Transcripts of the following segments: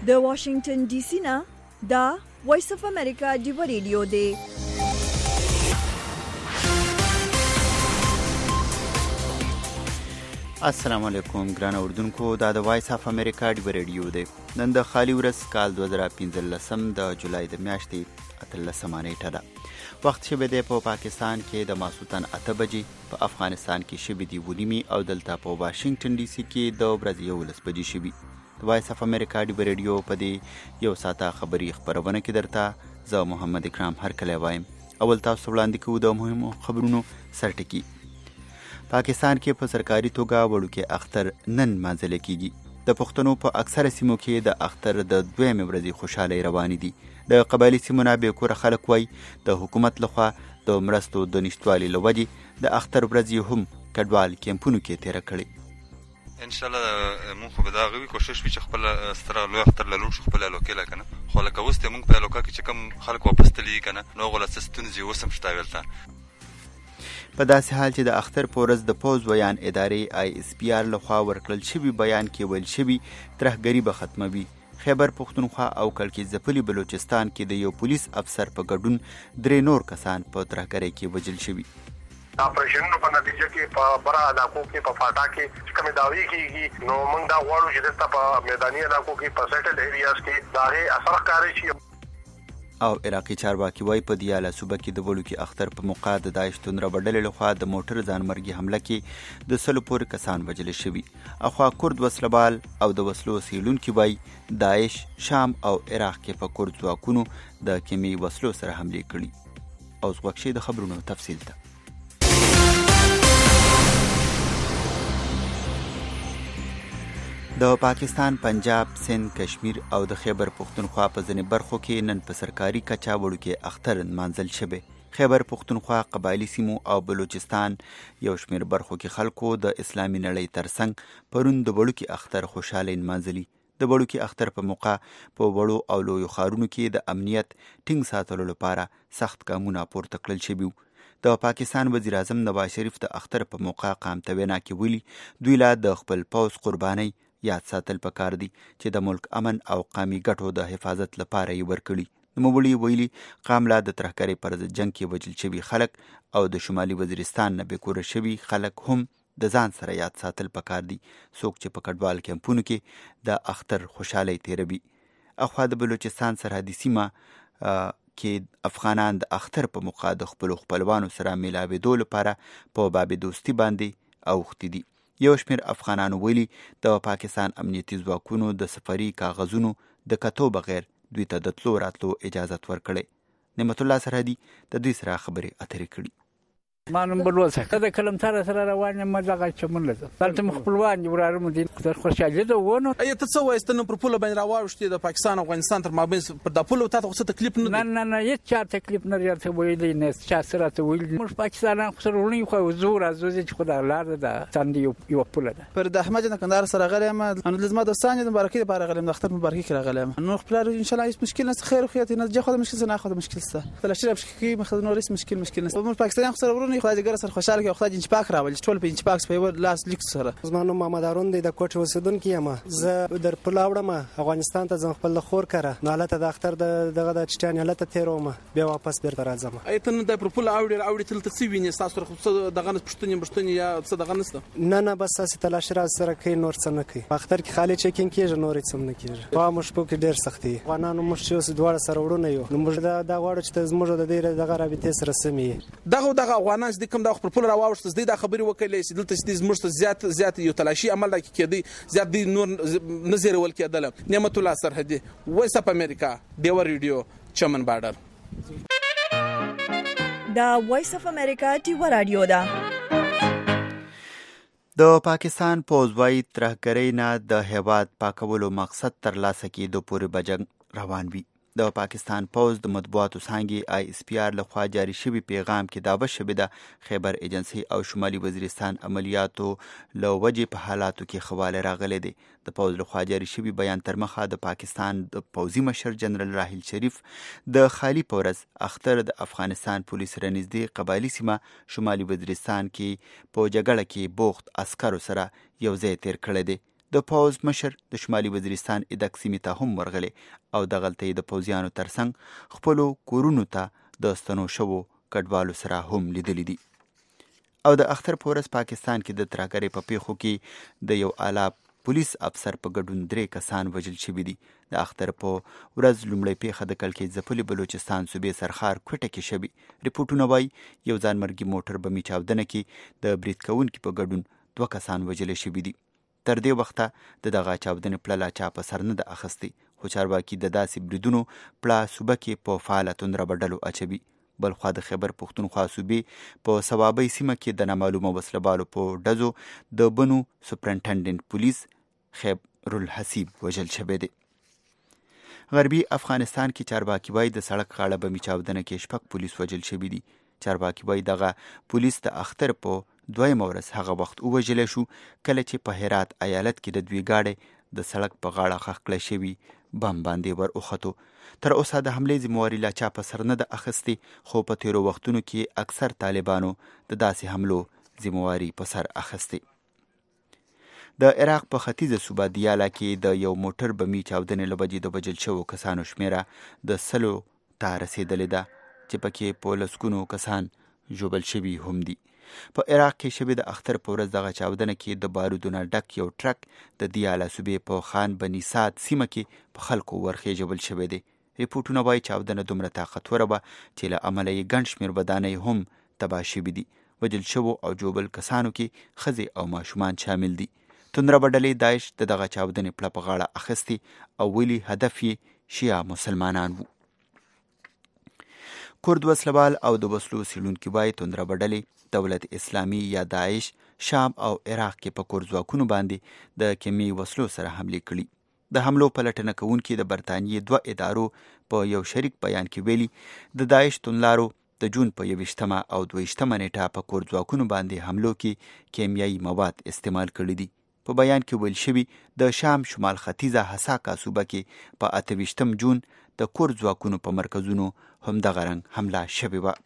د واشنگټن ډي سي نه دا وایس اف امریکا ډیو ریډیو دی. السلام علیکم ګران اوردونکو، دا د وایس اف امریکا ډیو ریډیو دی. نن د خالی ورځ کال 2015 د جولای د میاشتې 13 نیټه ده. وخت شبه دی په پاکستان کې د ماسوتن 8 بجې، په افغانستان کې شبه دی 9 او دلته په واشنگټن ډي سي کې د ورځې 11 بجې شبي. د وایس اف امریکا ډیو ریډیو په دې یو ساعته خبري خبرونه کې درته زه محمد اکرام هرکلی وایم. اول تاسو وړاندې کوو د مهمو خبرونو سرټکی. پاکستان کې په سرکاري توګه وړوکی اختر نن مانځل کیږي. د پښتنو په اکثره سیمو کې د اختر د دویمې ورځې خوشحالۍ روانې دي. د قبایلي سیمو نه بې کوره خلک وایي د حکومت لخوا د مرستو د نشتوالي له وجې د اختر ورځې هم کډوال کیمپونو کې تېره کړې. ان شاء الله مونږ خو به دا غوي کوشش وکړو چې خپل ستر لوی اختر له شو خپل الوکې لکنه خو لکه اوس ته مونږ په الوکا کې چې کم خلک واپس تللی کنه نو غوړه ستونزې وسم شته ولته. په داسې حال چې د اختر په ورځ د پوز ویان ادارې ISPR لخوا ورکړل شوي بیان کې ویل شوي ترهګري به ختموي. خیبر پښتونخوا او کلکي ځپلي بلوچستان کې د یو پولیس افسر په ګډون 3 نور کسان په ترهګرۍ کې وژل شوي. اپریشنونو په نتیجه کې په برا علاقو کې په فاټا کې کومې داوی کېږي نو موږ دا غواړو چې دلته په میداني علاقو کې په سیټل ایریاز کې دا اثر ښکاري شي. او عراقي چارواکي وایي په دیاله صوبه کې د وړوکي اختر په موقع د داعش توندره ډلې لخوا د موټر ځانمرګي حمله کې د 100 پورې کسان وژل شوي. اخوا کورد وسلبال او د وسلو سیلونکي وایي داعش شام او عراق کې په کورد ځواکونو د کیمي وسلو سره حملې کړي. اوس وکشي د خبرونو تفصیل ته. د پاکستان پنجاب، سند، کشمیر او د خیبر پښتونخوا په ځینې برخو کې نن په سرکاري کچه وړوکی اختر نمانځل شوی. خیبر پښتونخوا، قبایلي سیمو او بلوچستان یو شمېر برخو کې خلکو د اسلامي نړۍ ترڅنګ پرون د وړوکی اختر خوشحالۍ نمانځلي. د وړوکی اختر په موقع په وړو او لویو ښارونو کې د امنیت ټینګ ساتلو لپاره سخت ګامونه پورته کړل شوي. د پاکستان وزیر اعظم نواز شریف د اختر په موقع قامته وینا کې ویلي دوی لا د خپل پوځ قربانۍ یاد ساتل پکار دي چې د ملک امن او قومي ګټو د حفاظت لپاره یې ورکړي. نوموړي ویلي قام لا د ترهګرۍ پر ضد جنګ کې وژل شوي خلک او د شمالي وزیرستان نه بې کوره شوي خلک هم د ځان سره یاد ساتل پکار دي، څوک چې په کډوال کیمپونو کې د اختر خوشحالۍ تیروي. اخوا د بلوچستان سرحدي سیمه کې افغانان د اختر په موقع د خپلو خپلوانو سره میلاوېدو لپاره په باب دوستي باندې اوښتي دي. یو شمېر افغانانو ویلي د پاکستان امنیتي ځواکونو د سفري کاغذونو د کتو بغیر دوی ته د تلو راتلو اجازت ورکړی. نعمت الله سرحدي د دوی سره خبرې اترې کړي. ما نوم بلوڅه د کلمتار سره روان یم دغه چمن لزه دلته خپلوان وراره مو دي خوشاله ده ونه ته څه وایست نو پر پوله باندې راوښتي د پاکستان او افغانستان تر مابین پر د پوله ته څه تکلیف نه نه هیڅ چا تکلیف نه راته ویلې نه چا سره ته ویل موږ پاکستان سره ورونی خو زور ازوځي چې خدای لار ده څنګه یو پوله ده پر د احمد جان کندهار سره غلیم انا لازم د سانې مبارکي لپاره غلیم د اختر مبارکي کړه غلیم نو خپل ان شاء الله هیڅ مشکل نه خیر خو ته نه خو مشکل نه خو مشکل څه فلاشره بشکی مخدنو رئیس مشکل نه موږ پاکستان سره ورونی خدای ګر سره خوشاله کې خدای جنچ پاک راول ټول په جنچ پاک په لاس لیک سره. زمانو محمد هارون د کوټه اوسیدونکو یم. زه در پلاوړم افغانستان ته ځم خپل خور کړه نو حالت د اختر دغه د چټان حالت تیروم بیا واپس بیرته راځم. ایته نو د پر پل اوړي تل څه ویني تاسو خو دغه پښتون یا څه دغه نسته نه بس تاسو تلاش را سره کوي نور څه نه کوي. اختر کې خالي چکینګ کیږي نور څه نه کیږي. په مشکو کې ډیر سختي افغانانو مشچو دواړه سره وړونه یو نو موږ دا غواړو چې زموږ د دې دغه رابطې سره سمي دغه افغانان چې کوم د خپل پل راوښت د خبرې وکړلې چې دلته چې زموږ زیات یو تلاشي عمل کېدی زیات دي نور نظر ول کېدل. نعمت الله سرحدي وایس اپ امریکا ډیو ریډیو چمن بارډر. دا وایس اف امریکا ډیو رادیو ده. د پاکستان پوځ وايي ترهګرۍ نه د هیواد پاکولو مقصد ترلاسه کېدو پورې به جنګ روان وي. د پاکستان پوځ د مطبوعاتو څانګې ISPR لخوا جاری شوي پیغام کې دعوه شوې ده خیبر ایجنسي او شمالي وزیرستان عملیاتو له وجې په حالاتو کې خواله راغلی دی. د پوځ لخوا جاری شوي بیان تر مخه د پاکستان د پوځي مشر جنرال راحیل شریف د خالي په ورځ اختر د افغانستان پولیس سره نږدې قبایلي سیمه شمالي وزیرستان کې په جګړه کې بوخت عسکرو سره یو ځای تیر کړی دی. د پوځ مشر د شمالي وزیرستان ادک سیمې ته هم ورغلی او دغلته یې د پوځیانو ترڅنګ خپلو کورونو ته د ستنو شوو کډوالو سره هم لیدلی دي. او د اختر په ورځ پاکستان کې د ترهګرۍ په پیښو کې د یو اعلی پولیس افسر په ګډون 3 کسان وژل شوي دي. د اختر په ورځ لومړی پیښه د کلکې ځپلي بلوچستان صوبې سرخار کوټه کې شوي. رپورټونه وایي یو ځانمرګي موټر بمي چاودنه کې د برید کوونکي په ګډون 2 کسان وژل شوي دي. تر دې وخته د دغه چاودنې پړه چا په سر نه ده اخیستې، خو چارواکي د داسې بریدونو پړه صوبه کې په فعاله توندره ډلو اچوي. بلخوا د خیبر پښتونخوا صوبې په صوابۍ سیمه کې د نامعلومه وسلهبالو په ډزو د بنو سپرنټنډنټ پولیس خیبرالحسیب وژل شوی دی. غربي افغانستان کې چارواکي وایي د سړک غاړه بمي چاودنه کې 6 پولیس وژل شوي دي. چارواکي وایي دغه پولیس د اختر په 2 ورځ هغه وخت ووژلی شو کله چې په هرات ایالت کې د 2 ګاډۍ د سړک په غاړه ښخ کړی شوي بم باندې ور وختو. تر اوسه د حملې ذمهواري لا چا په سر نه ده اخیستې، خو په تیرو وختونو کې اکثر طالبانو د داسې حملو ذمهواري په سر اخیستې. د عراق په ختیځه صوبه دیالا کې د یو موټر بمي چاودنې له وجې د وژل شوو کسانو شمیره د 100 ته رسېدلې ده چې پکې په لسګونو کسان ژوبل شوي هم دي. په عراق کې شوې د اختر په ورځ دغه چاودنه کې د بارودونه ډک یو ټرک د دیالا صوبې په خان بني ساد سیمه کې په خلکو ورخېژول شوی دی. رپورټونه وایي چاودنه دومره طاقتوره وه چې له امله یې ګڼ شمېر ودانۍ هم تباه شوي دي. وژل شوو او ژوبل کسانو کې ښځې او ماشومان شامل دي. توندره ډلې داعش د دغه چاودنې پړه په غاړه اخیستې او ویلي هدف یې شیعه مسلمانان وو. کورد وسلوال او د وسلو څېړونکي وایي توندره ډلې دولت اسلامي یا داعش شام او عراق کې په کورد ځواکونو باندې د کیمیاوي وسلو سره حملې کړي. د حملو پلټنه کوونکي د برطانیې 2 ادارو په یو شریک بیان کې ویلي د داعش توندلارو د جون په 21 او 22 نیټه په کورد ځواکونو باندې حملو کې کیمیاوي مواد استعمال کړي دي. په بیان کې ویل شوي د شام شمال ختیځه حساکا صوبه کې په 28 جون د کورد ځواکونو په مرکزونو همدغه رنګ حمله شوې وه.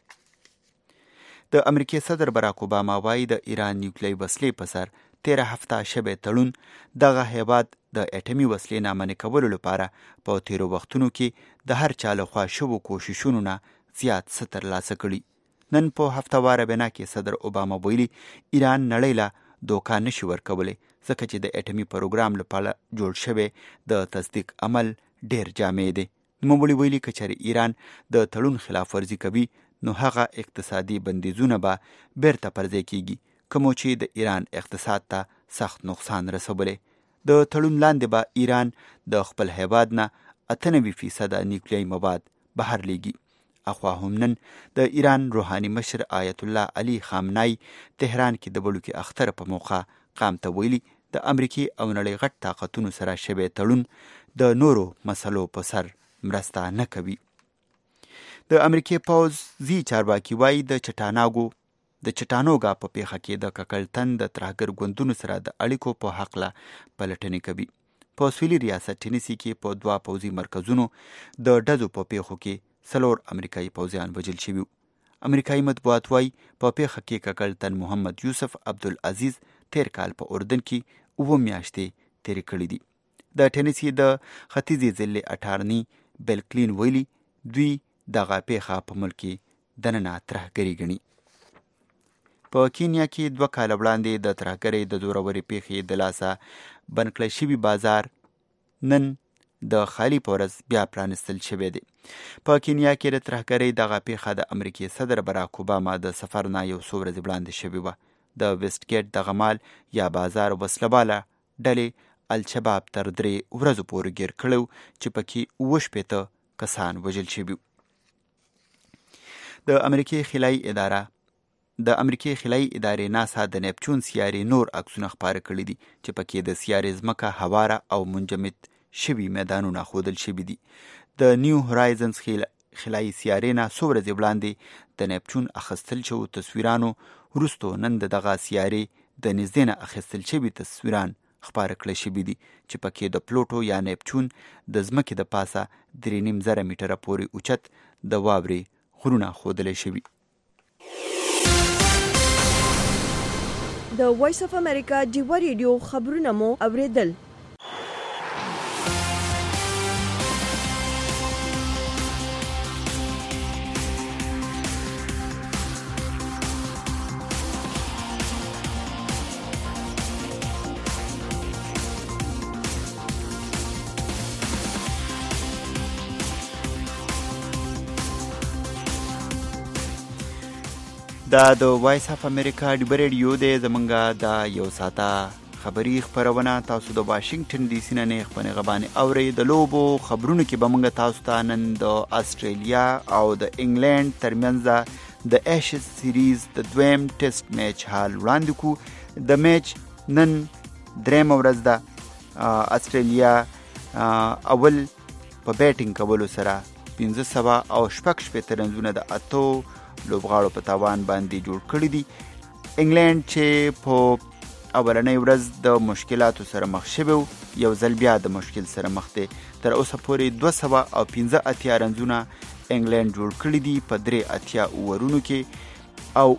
د امریکې صدر براک اوباما وایي د ایران نیوکلیري وسلې په سر 13 هفته شوی تړون دغه هیواد د اټومي وسلې نامنې کولو لپاره په تیرو وختونو کې د هر چا لخوا شوو کوششونو نه زیات څه ترلاسه کړي. نن په هفتهواره وینا کې صدر اوباما ویلي ایران نړۍ له دوکه نشي ورکولی ځکه چې د اټومي پروګرام لپاره جوړ شوی د تصدیق عمل ډیر جامع دی. نوموړي ویلي که چېرې ایران د تړون خلاف ورزي کوي نو هغه اقتصادي بندیزونه به بیرته پرځای کیږي کومو چې د ایران اقتصاد ته سخت نقصان رسولی. د تړون لاندې به ایران د خپل هیواد نه 98% نیوکلیري مواد بهر لیږي. اخوا هم نن د ایران روحاني مشر آیت الله علي خامنای تهران کې د بلوکي اختر په موقع قام ته ویلي د امریکې او نړۍ غټ طاقتونو سره شوی تړون د نورو مسلو په سر مرسته نه کوي. د امریکې پوځي چارواکي وایي د چټانوګا په پیښه کې د ککړتن د ترهګر ګوندونو سره د اړیکو په هکله پلټنې کوي. په سویلي ریاست ټینیسي کې په 2 پوځي مرکزونو د ډزو په پیښو کې 4 امریکایي پوځیان وژل شوي. امریکایي مطبوعات وایي په پیښه کې ککړتن محمد یوسف عبدالعزیز تیر کال په اردن کې 7 میاشتې تیرې کړې دي. د ټینیسي د ختیځي ضلع اټارني بیل کلین ویلي دوی دغه پیښه په ملک کې دننه ترهګري ګڼي. په کینیا کې 2 کاله وړاندې د ترهګرۍ د زورورې پیښې د لاسه بند کړی شوي بازار نن د خالي په ورځ بیا پرانستل شوی دی. په کینیا کې د ترهګرۍ دغه پیښه د امریکې صدر براک اوباما د سفر نه یو څو ورځې وړاندې شوې وه. د ویسټ ګیټ دغه مال یا بازار وسلهواله ډلې الشباب تر 3 ورځو پورې ګیر کړی چې پکې 70 کسان وژل شوي. د امریکې خلایي ادارې ناسا د نیپچون سیارې نور عکسونه خپاره کړي دي چې پکې د سیارې ځمکه هواره او منجمد شوي میدانونه ښودل شوي دي. د نیو هورایزنز خلایي سیارې نه څو ورځې وړاندې د نیپچون اخیستل شوو تصویرانو وروستو نن د دغه سیارې د نږدې نه اخیستل شوي تصویران خپاره کړی شوي دي چې پکې د پلوټو یا نیپچون د ځمکې د پاسه 3.5 میټره پورې اوچت د واورې غرونه ښودلی شوي. د وایس اف امریکا ډیوا ریډیو خبرونه مو اوریدل. دا د وایس اف امریکا ډیوا ریډیو دی. زمونږه دا یو ساعته خبري خبرونه تاسو د واشنگټن ډي سي نه خپنه غبانې اوري. د لوبو خبرونه کې به موږ تاسو ته نن د استرالیا او د انګلند ترمنځ د ایشز سیریز د دویم ټیسټ میچ حال وړاندې کو. د میچ نن درېمه ورځ ده. استرالیا اول په بیټینګ کولو سره 15 او شپږ رنونه د اتو لوبغاړو په تاوان باندې جوړ کړی دي. انګلند چې په اولنۍ ورځ د مشکلاتو سره مخ شوی یو ځل بیا د مشکل سره مخ دی. تر اوسه پورې 215 رنونه انګلند جوړ کړی دي په 83 اوورونو کې او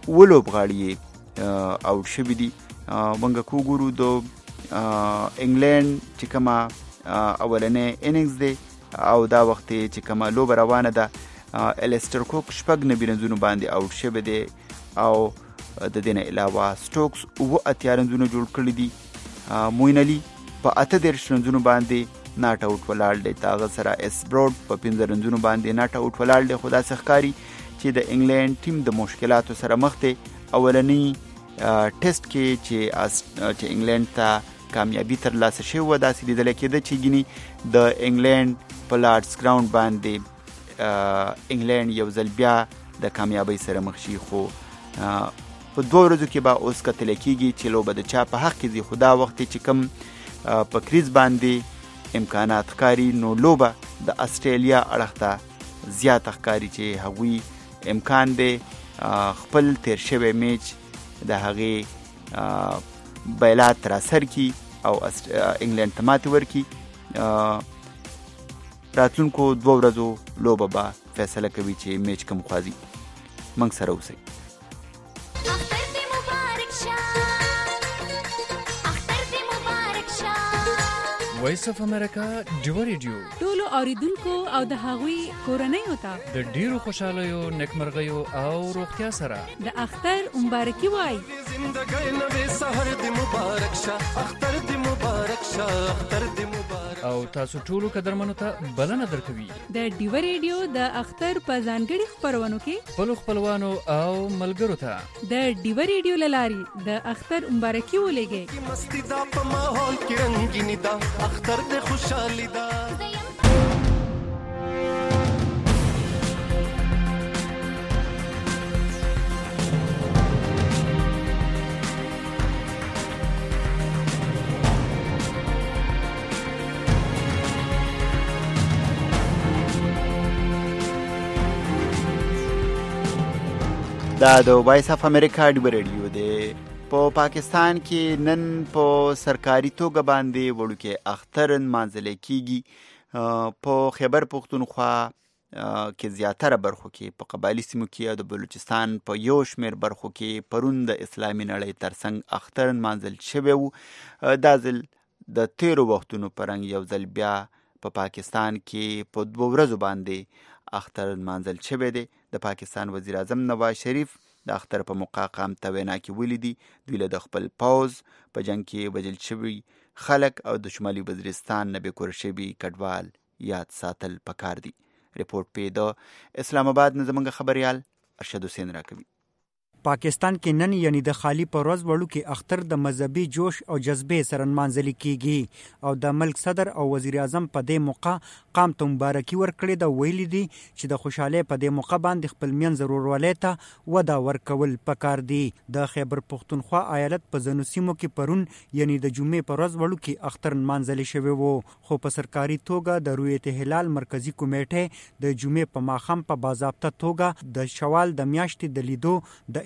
لوبغاړي اوټ شوي دي. موږ وګورو د انګلند چې کومه اولنۍ اننګز دی او دا وخت چې کومه لوبه روانه ده الیسټر کوک 9 رنونه باندې اوټ شوی دی او د دې نه علاوه سټوکس 8 رنونه جوړ کړي دي. موین علي په 8 رنونه باندې ناټ اوټ ولاړ دی. هغه سره اس برود په 15 رنونه باندې ناټ اوټ ولاړ دی. خو داسې ښکاري چې د انګلند ټیم د مشکلاتو سره مخ دی. اولنی ټیسټ کې چې انګلند ته کامیابی ترلاسه شوې وه داسې لیدل کېده چې ګینې د انګلند په لارډز ګراوند باندې انګلند یو ځل بیا د کامیابی سره مخ شي. خو په 2 ورځو کې به اوس کتل کېږي چې لوبه د چا په حق کې ځي. خو دا وخت چې کوم په کریز باندې امکانات ښکاري نو لوبه د استرالیا اړخ ته زیات ښکاري چې هغوی امکان دی خپل تیر شوی میچ د هغې بیلات تر اثر کی او انګلند ته ماتې ورکړي. راتلونکو 2 ورځو لوبه به فیصله کوي چې میچ کوم خوازي. موږ سره اوسئ. وایس اف امریکا ډیوا ریډیو ټولو اوریدونکو او د هغوی کورنۍ ته د ډیرو خوشالیو نیکمرغیو او روغتیا سره د اختر مبارکي وای. زندګۍ نوې سحر دې مبارک شه اختر دې مبارک شه اختر دې مبارک. او تاسو ټولو قدرمنو ته بلنه درکوي د ډیوا ریډیو د اختر په ځانګړي خبرونو کې خپلو خپلوانو او ملګرو ته د ډیوا ریډیو له لارې د اختر مبارکي ولېږئ. مستی دا په ماحول کې رنګینی دا اختر دې خوشحالي دا. دا د وایس اف امریکا ډیوا ریډیو دی. په پاکستان کې نن په سرکاري توګه باندې وړوکی اختر نمانځل کیږي. په خیبر پختونخوا کې زیاتره برخو کې په قبایلي سیمو کې او د بلوچستان په یو شمېر برخو کې پرون د اسلامي نړۍ ترڅنګ اختر نمانځل شوی و. دا ځل د تیرو وختونو په رنګ یو ځل بیا په پاکستان کې په 2 ورځو باندې اختر نمانځل شوی دی. د پاکستان وزیر اعظم نواز شریف د اختر په موقع قام ته وینا کې ویلي دي دوی له د خپل پوځ په جنګ کې وژل شوي خلک او د شمالي وزیرستان نه بېکور شوي کډوال یاد ساتل پکار دي. رپورټ پې د اسلام آباد نه زموږ خبریال ارشد حسین راکوي. پاکستان کې نن یعنی د خالی پر ورځ وړوکی اختر د مذهبي جوش او جذبې سره نمانځل کیږي او د ملک صدر او وزیر اعظم په دې موقع قام ته مبارکي ورکړې ده. ویلي دي چې د خوشاله په دې موقع باندې خپل منځ ضرورولې ته ودا ورکول پکار دي. د خیبر پختونخوا ایالت په ځینو سیمو کې پرون یعنی د جمعې پر ورځ وړوکی اختر نمانځل شوی وو. خو په سرکاري توګه د رؤیت هلال مرکزی کمیټه د جمعې په ماښام په باضابطه توګه د شوال د میاشتې د لیدو د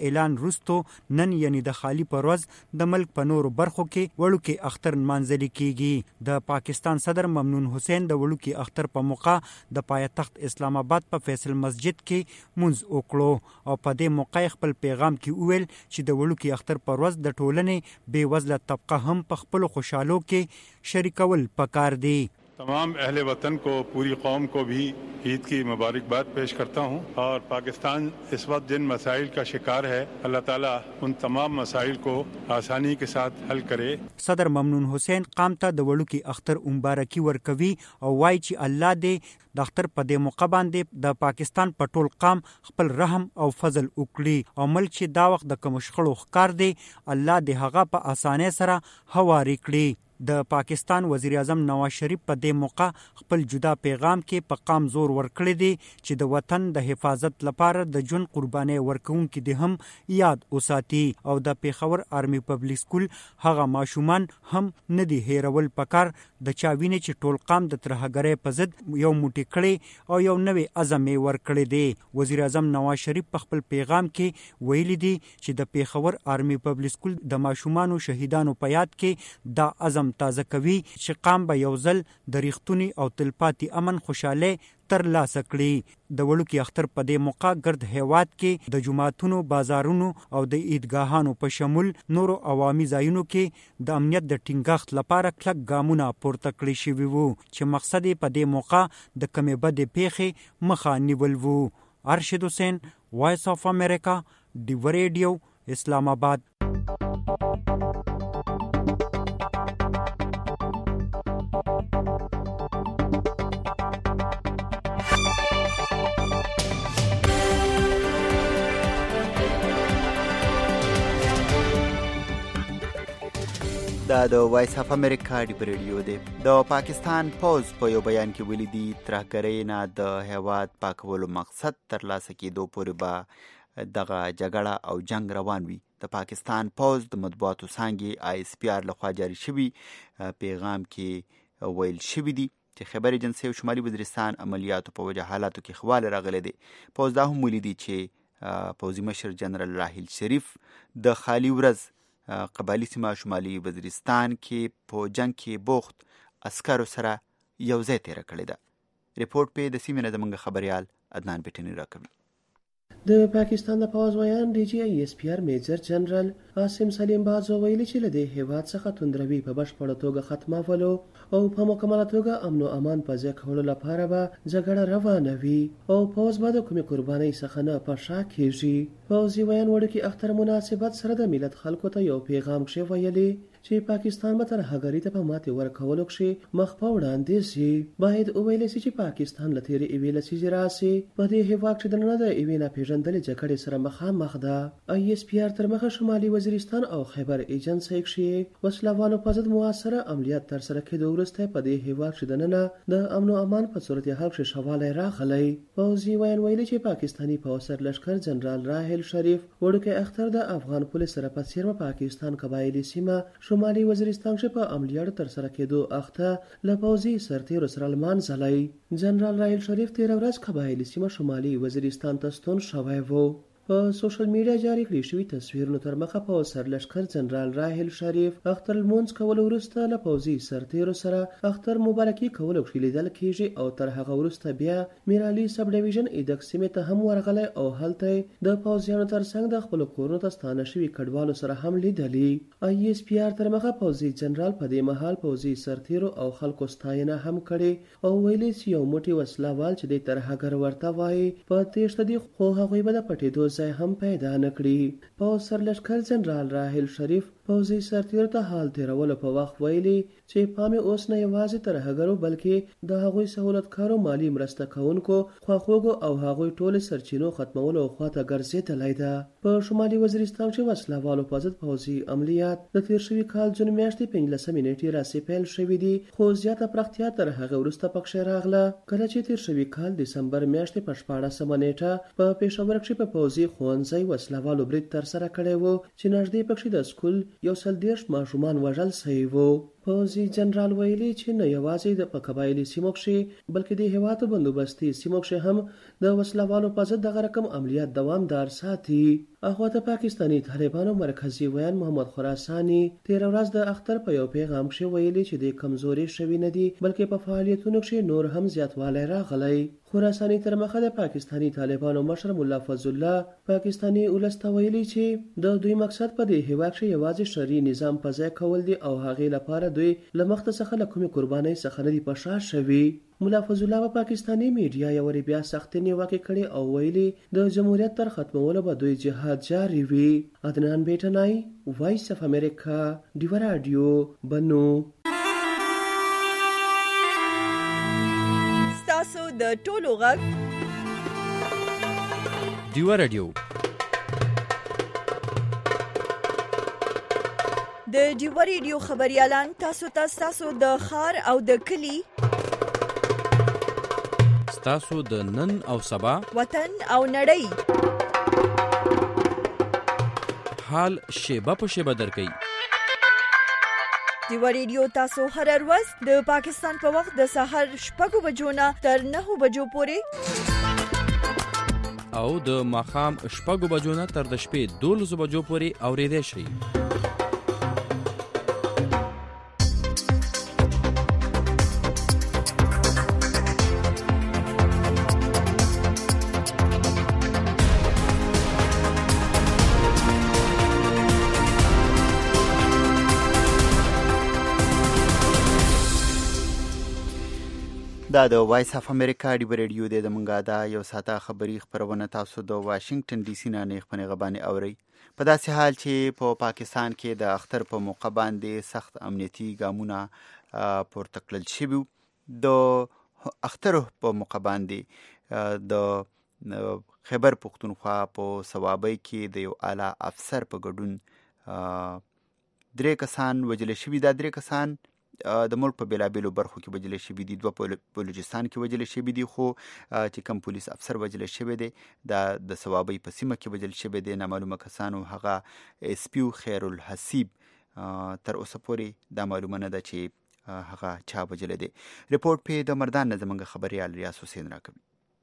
اعلان وروسته نن یعنی د خالی پر ورځ د ملک په نورو برخو کې وړوکې اختر نمانځل کیږي. د پاکستان صدر ممنون حسین د وړوکې اختر په موقع د پایتخت اسلام آباد په فیصل مسجد کې مونځ وکړو او په دې موقع خپل پیغام کې وویل چې د وړوکې اختر پر ورځ د ټولنې بې وزله طبقه هم په خپل خوشحالو کې شریکول پکار دی. तमाम अहले वतन को, पूरी कौम को भी ईद की मुबारकबाद पेश करता हूँ और पाकिस्तान इस वक्त जिन मसाइल का शिकार है अल्लाह ताला उन तमाम मसाइल को आसानी के साथ हल करे. صدر ممنون حسین قام ته د وړوکې اختر مبارکي ورکوي او وایي چې الله دې د اختر په دې موقع باندې د پاکستان په ټول قام خپل رحم او فضل وکړي او ملک چې دا وخت د کوم شخړو ښکار دی الله دې هغه په اسانۍ سره هواري کړي. د پاکستان وزیر اعظم نواز شریف په دې موقع خپل جدا پیغام کې په قام زور ورکړی دی چې د وطن د حفاظت لپاره د ژوند قرباني ورکوونکي دي هم یاد وساتي او د پیښور آرمي پبلک سکول هغه ماشومان هم نه دي هیرول پکار د چا ویني چې ټول قام د ترهګرۍ په ضد یو موټی کړي او یو نوې عزم ورکړی دی. وزیر اعظم نواز شریف په خپل پیغام کې ویلي دي چې د پیښور آرمي پبلک سکول د ماشومانو شهیدانو په یاد کې دا عزم تازه کوي چې قام به یو ځل د ریښتوني او تلپاتې امن خوشاله ترلاسه کړي. د وړوکې اختر په دې موقع ګرد هیواد کې د جماعتونو، بازارونو او د عیدګاهانو په شمول نورو عوامي ځایونو کې د امنیت د ټینګښت لپاره کلک ګامونه پورته کړي شوي وو چې مقصد یې په دې موقع د کمې بدې پیښې مخه نیول وو. ارشد حسین، وایس آف امریکا، ډیو ریډیو، اسلام آباد. دا د وایس اف امریکا ډیو ریډیو دی. د پاکستان پوز په یو بیان کې ویلي دي ترهګرۍ نه د هیواد پاکولو مقصد ترلاسه کېدو پورې به دغه جګړه او جنگ روان وي. د پاکستان پوز د مطبوعاتو څانګې ISPR لخوا جاری شوي پیغام کې ویل شوي دي چې خیبر ایجنسي او شمالي وزیرستان عملیاتو په وجه حالاتو کې خواله راغلی دی. پوز دا هم ویلي دي چې پوځي مشر جنرال راحیل شریف د خالي ورځ قبایلي سیمه شمالي وزیرستان کې په جنگ کې بوخت عسکرو سره یو ځای تیره کړې ده. ریپورټ په د سیمې نه زموږ خبریال عدنان بیټنی راکوي. د پاکستان د پوځ ویان ډي جي ISPR میجر جنرال قاسم سلیم بازو ویلي چې له دې هیواد څخه توندروي په بشپړه توګه ختمولو او په مکمله توګه امن او امان په ځای کولو لپاره به جګړه روانه وي او پوځ به د کومې قربانۍ څخه نه په شا کېږي. پوځي ویان وړوکې اختر مناسبت سره د ملت خلکو ته یو پیغام کښې ویلي چې پاکستان به ترهګرۍ ته په ماتې ورکولو کښې مخ په وړاندې سي. باید وویلی سي چې پاکستان له تېرې یوې لسیزې راسي په دې هېواد کښې دننه د یوې ناپېژندلې جګړې سره مخامخ ده. ISPR تر مخه شمالي وزیرستان او خیبر ایجنسۍ کښې وسلوالو په ضد موثره عملیات ترسره کېدو وروسته په دې هېواد کښې دننه د امن او امان په صورتحال کښې شوالی راغلی. پوځي ویان ویلي چې پاکستاني پوځ سرلښکر جنرال راحیل شریف وړوکی اختر د افغان پولیس سره په څېر پاکستان قبایلي سیمه شمالي وزیرستان کښې په عملیاتو ترسره کېدو اخته له پوځي سرتېرو سره لمانځلی. جنرال راحیل شریف تېره ورځ قبایلي سیمه شمالي وزیرستان ته ستون شوی و. په سوشل میډیا جاری کړي شوي تصویرونو تر مخه په سرلښکر جنرال راحیل شریف اختر لمونځ کولو وروسته له پوځي سرتېرو سره اختر مبارکي کولو کښې لیدل کېږي او تر هغه وروسته بیا میرالي سب ډیویژن ایدک سیمې ته هم ورغلی او هلته د پوځیانو تر څنګ د خپلو کورونو ته ستانه شوي کډوالو سره هم لیدلي. ISPR تر مخه پوځي جنرال په دې مهال پوځي سرتېرو او خلکو ستاینه هم کړې او ویلي چې یو موټی وسلوال چې دی ترهګر ورته وایي په تېښته دي خو هغوی به د پټېدو ځای هم پیدا نکړي. پوځ سرلښکر جنرال راحیل شریف پوځي سرتېرو ته حال تېرولو په وخت ویلي چې پام یې اوس نه یوازې ترهګرو بلکې د هغوی سهولتکارو مالي مرسته کوونکو خواخوږو او هغوی ټولې سرچینو ختمولو خواته ګرځېدلی ده. په شمالي وزیرستان کښې وسلوالو په ضد پوځي عملیات د تېر شوي کال جون میاشتې 15 نیټې راسې پیل شوي دي خو زیاته پراختیا تر هغې وروسته پکښې راغله کله چې تېر شوي کال دسمبر میاشتې په 14مه نیټه په پېښور کښې په پوځي ښوونځی وسلوالو برید ترسره کړی و چې نږدې پکښې د سکول 130 ماشومان وژل سوي وو. پوځي جنرال ویلي چې نه یوازې د قبایلي سیمو کې بلکې د هیواد بندوبستي سیمو کې هم د وسلوالو په ضد دغه رقم عملیات دوامدار ساتي. اخوا د پاکستاني طالبانو مرکزی ویان محمد خراساني 13 ورځ د اختر په یو پیغام کې ویلي چې د کمزوري شوی نه دي بلکې په فعالیتونو کې نور هم زیاتوالی راغلی. خراساني تر مخه د پاکستاني طالبانو مشر مولا فضل الله پاکستاني ولس ته ویلي چې د دوی مقصد په دې هیواد کې یوازې شرعي نظام په ځای کول دي او هغې لپاره دوی له مخته څخه له کومې قربانۍ څخه نه دي په شا شوي. مولا فضل الله په پاکستاني میډیا یو وری بیا سختې نیوکې کړې او ویلي د جمهوریت تر ختمولو به دوی جهاد جاري وي. عدنان بیٹنای، وایس اف امریکا، ډیوه رادیو، بنو. ستاسو د ټولو غږ ډیوه رادیو. د ډیوه رادیو خبريالان تاسو د ښار او د کلی تاسو د نن او سبا وطن او نړۍ حال شیبه په شیبه درکې. ډیوه رادیو تاسو هر ورځ د پاکستان په وخت د سحر 6 بجو نه تر 9 بجو پورې او د ماښام 6 بجو نه تر د شپې 12 بجو پورې اورېدای شئ. دا د وایس اف امریکا ډیوه رادیو د منګا دا یو ساته خبری خبرونه تاسو د واشنگټن ډي سي نه خبرونه غبانې اوري. په داسې حال چې په پاکستان کې د اختر په موقع باندې سخت امنیتي ګامونه پورته کړل شوي. د اختر په موقع باندې د خیبر پختونخوا په صوابۍ کې د یو اعلی افسر په ګډون 3 کسان وژل شوي. دا 3 کسان د ملک په بیلابیلو برخو کې وژل شوي دي. 2 په بلوچستان کې وژل شوي دي، خو چې کوم پولیس افسر وژل شوی دی دا د صوابۍ په سیمه کې وژل شوی دی. نامعلومه کسانو هغه اس پی خیر الحسیب تر اوسه پورې دا معلومه نه ده چې هغه چا وژل دی. رپورټ په د مردان نه زموږ خبريال ریاض حسین راکوي.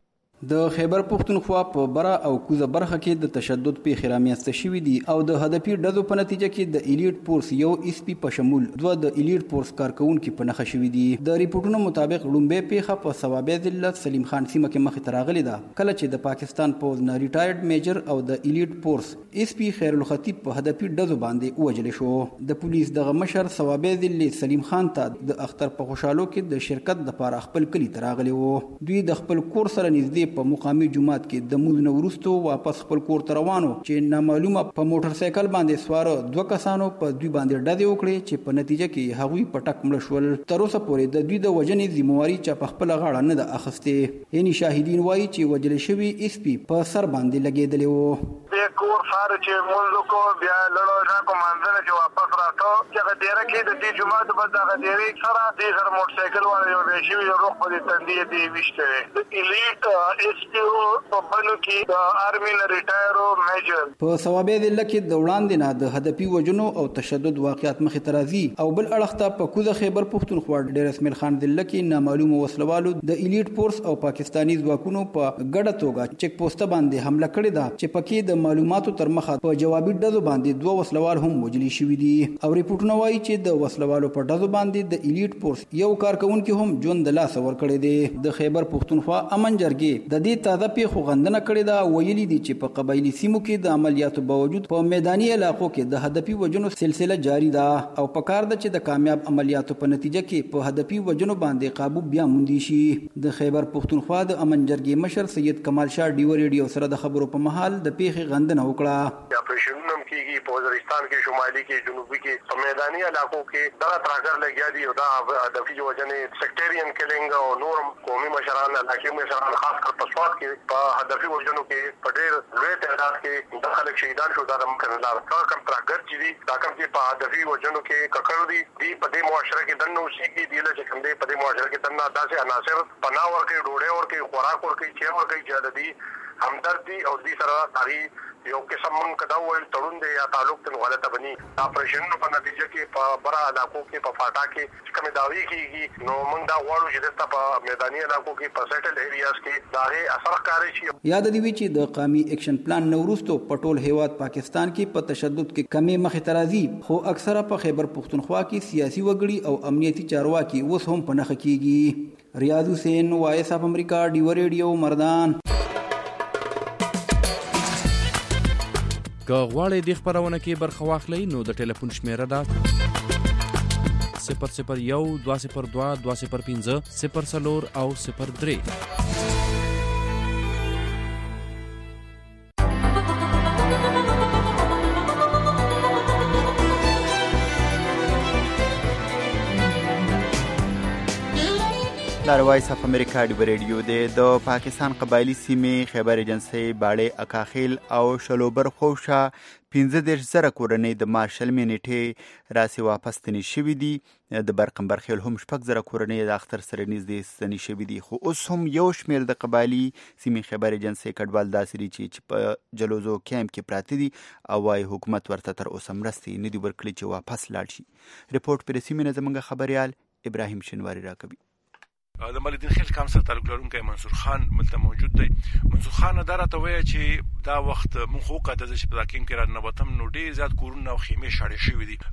د خیبر پختونخوا په بره او کوزه برخه کې د تشدد پیښې رامنځته شوي دي او د هدفي ډزو په نتیجه کې د ایلیټ فورس یو اس پی په شمول 2 د ایلیټ فورس کارکونکو په نښه شوي دي. د ریپورتونو مطابق لومبه پیښه په صوابۍ ضلع سلیم خان سیمه کې مخې ته راغلې ده، کله چې د پاکستان پوز نه ریټایرډ میجر او د ایلیټ فورس اس پی خیر الخطیب په هدفي ډزو باندې وژل شو. د پولیس دغه مشر صوابۍ ضلع سلیم خان ته د اختر په خوشحالو کې د شرکت لپاره خپل کلی ته راغلي وو. دوی د خپل کور سره نږدې په مقامي جمعات کې د مونځ نه وروسته واپس خپل کور ته روانو چې نامعلومه په موټر سایکل باندې سوار 2 کسانو په دوی باندې ډزې وکړې چې په نتیجه کې هغوی په ټک مړه شول. تر اوسه پورې د دوی د وژنې ذمہواري چا په خپل غاړه نه ده اخیستې. یعنی شاهدین وایي چې وژل شوي اس پی په سر باندې لګېدلی و. د کور سره چې مونږ کو بیا لړو را په منځله چې واپس راټو چې غډیره کې د دې جمعه په دغه ډیرې سره د موټر سایکل والا یو شوی روح په تندې دی وشته. د ایلیټ اس پی په بنو کې د آرمي نه ریټایر میجر په صوابۍ ضلع کې د وړاندې نه د هدفي وژنو او تشدد واقعات مخې ته راځي او بل اړخ ته په کوزه خیبر پختونخوا ډېر اسماعیل خان ضلع کې نامعلومه وسلوالو د ایلیټ فورس او پاکستاني ځواکونو په ګډه توګه چیک پوسټ باندې حمله کړې ده چې پکې د معلوماتو تر مخه په جوابي ډزو باندې 2 وسلوال هم وژل شوي دي. او ریپورتونه وایي چې د وسلوالو په ډزو باندې د ایلیټ فورس یو کارکونکي هم ژوند د لاسه ورکړی دی. د خیبر پختونخوا امن جرګې د دې تازه پیښو غندنه کړې ده. ویلي دي چې په قبایلی سیمو کې د عملیاتو باوجود په میداني علاقو کې د هدفي وژنو سلسله جاری ده او په کار ده چې د کامیاب عملیاتو په نتیجه کې په هدفي وژنو باندې قابو بیا موندي شي. د خیبر پختونخوا د امن جرګې مشر سید کمال شاه ډیو ریډیو سره د خبرو په محل د پیښې غندنه وکړه. اپریشنونه کیږي په وزیرستان کې، شمالي کې، جنوبي کې، په میداني علاقو کې دا تراګر لګیا دي او دا هدفي وژنې سیکټریان کلینګ او نور قومي مشران علاقې مشران خاص کر په سواد کې په هدفي وژنو کې په ډېر لوی تعداد کې د خلک شهیدان شو. دا ممکن نه کم تراګر چې دي دا کوم چې په هدفي وژنو کې ککړو دي په دې معاشره کې دنه اوسېږي دی چې کوم دې په دې معاشره کې دنه داسې عناصر پناه ورکوي، ډوډۍ ورکوي، خوراک ورکوي، چای ورکوي چې د دې همدردي او دې سره تاریخ یو قسم من کدا ویل تړون دی یا تعلق ته غلطه بني اپریشن په نتیجه کې په برا علاقو کې په فاټا کې کوم داوی کیږي نو موږ دا غواړو چې د په میداني علاقو کې په سیټل ایریاز کې دا اثر کاری شي. یاد دی چې د قومي اکشن پلان نوروستو پټول هیواد پاکستان کې په تشدد کې کمی مخې ترازی خو اکثره په خیبر پختونخوا کې سیاسي وګړي او امنیتي چارواکي اوس هم په نخ کېږي. ریاض حسین وایس اف امریکا ډیو ریډیو مردان. که غواړئ د خبرونه کې برخه واخلئ نو د ټلیفون شمیره ده 001 202 205 04 او 03. وایس اف امریکا ډیو ریډیو د پاکستان قبایلی سیمې خیبر ایجنسی باړې اکاخیل او شلوبر خوشا 15,000 کورنۍ د مارشل مینټې راسي واپس تنې شوې دي. د برقمبرخیل هم 6,000 کورنۍ د اختر سره نږدې ستنې شوې دي. خو اوس هم یو شمېر د قبایلی سیمې خیبر ایجنسی کډوال داسې دي چې په جلوزو کیمپ کې پراته دي او وايي حکومت ورته تر اوسه مرستې نه دي ورکړي چې واپس لاړ شي. رپورټ پر سیمې نه زموږ خبريال ابراهیم شنواری راکوي. د مالدین خیل کام سره تعلق لرونکی منصور خان ملته موجود دی. منصور خان دا راته وایي چې دا وخت مونږ خو کاته چې په داکیم کې را نوبتم نو ډېر زیات کورونه او خیمې شاړې شوې دي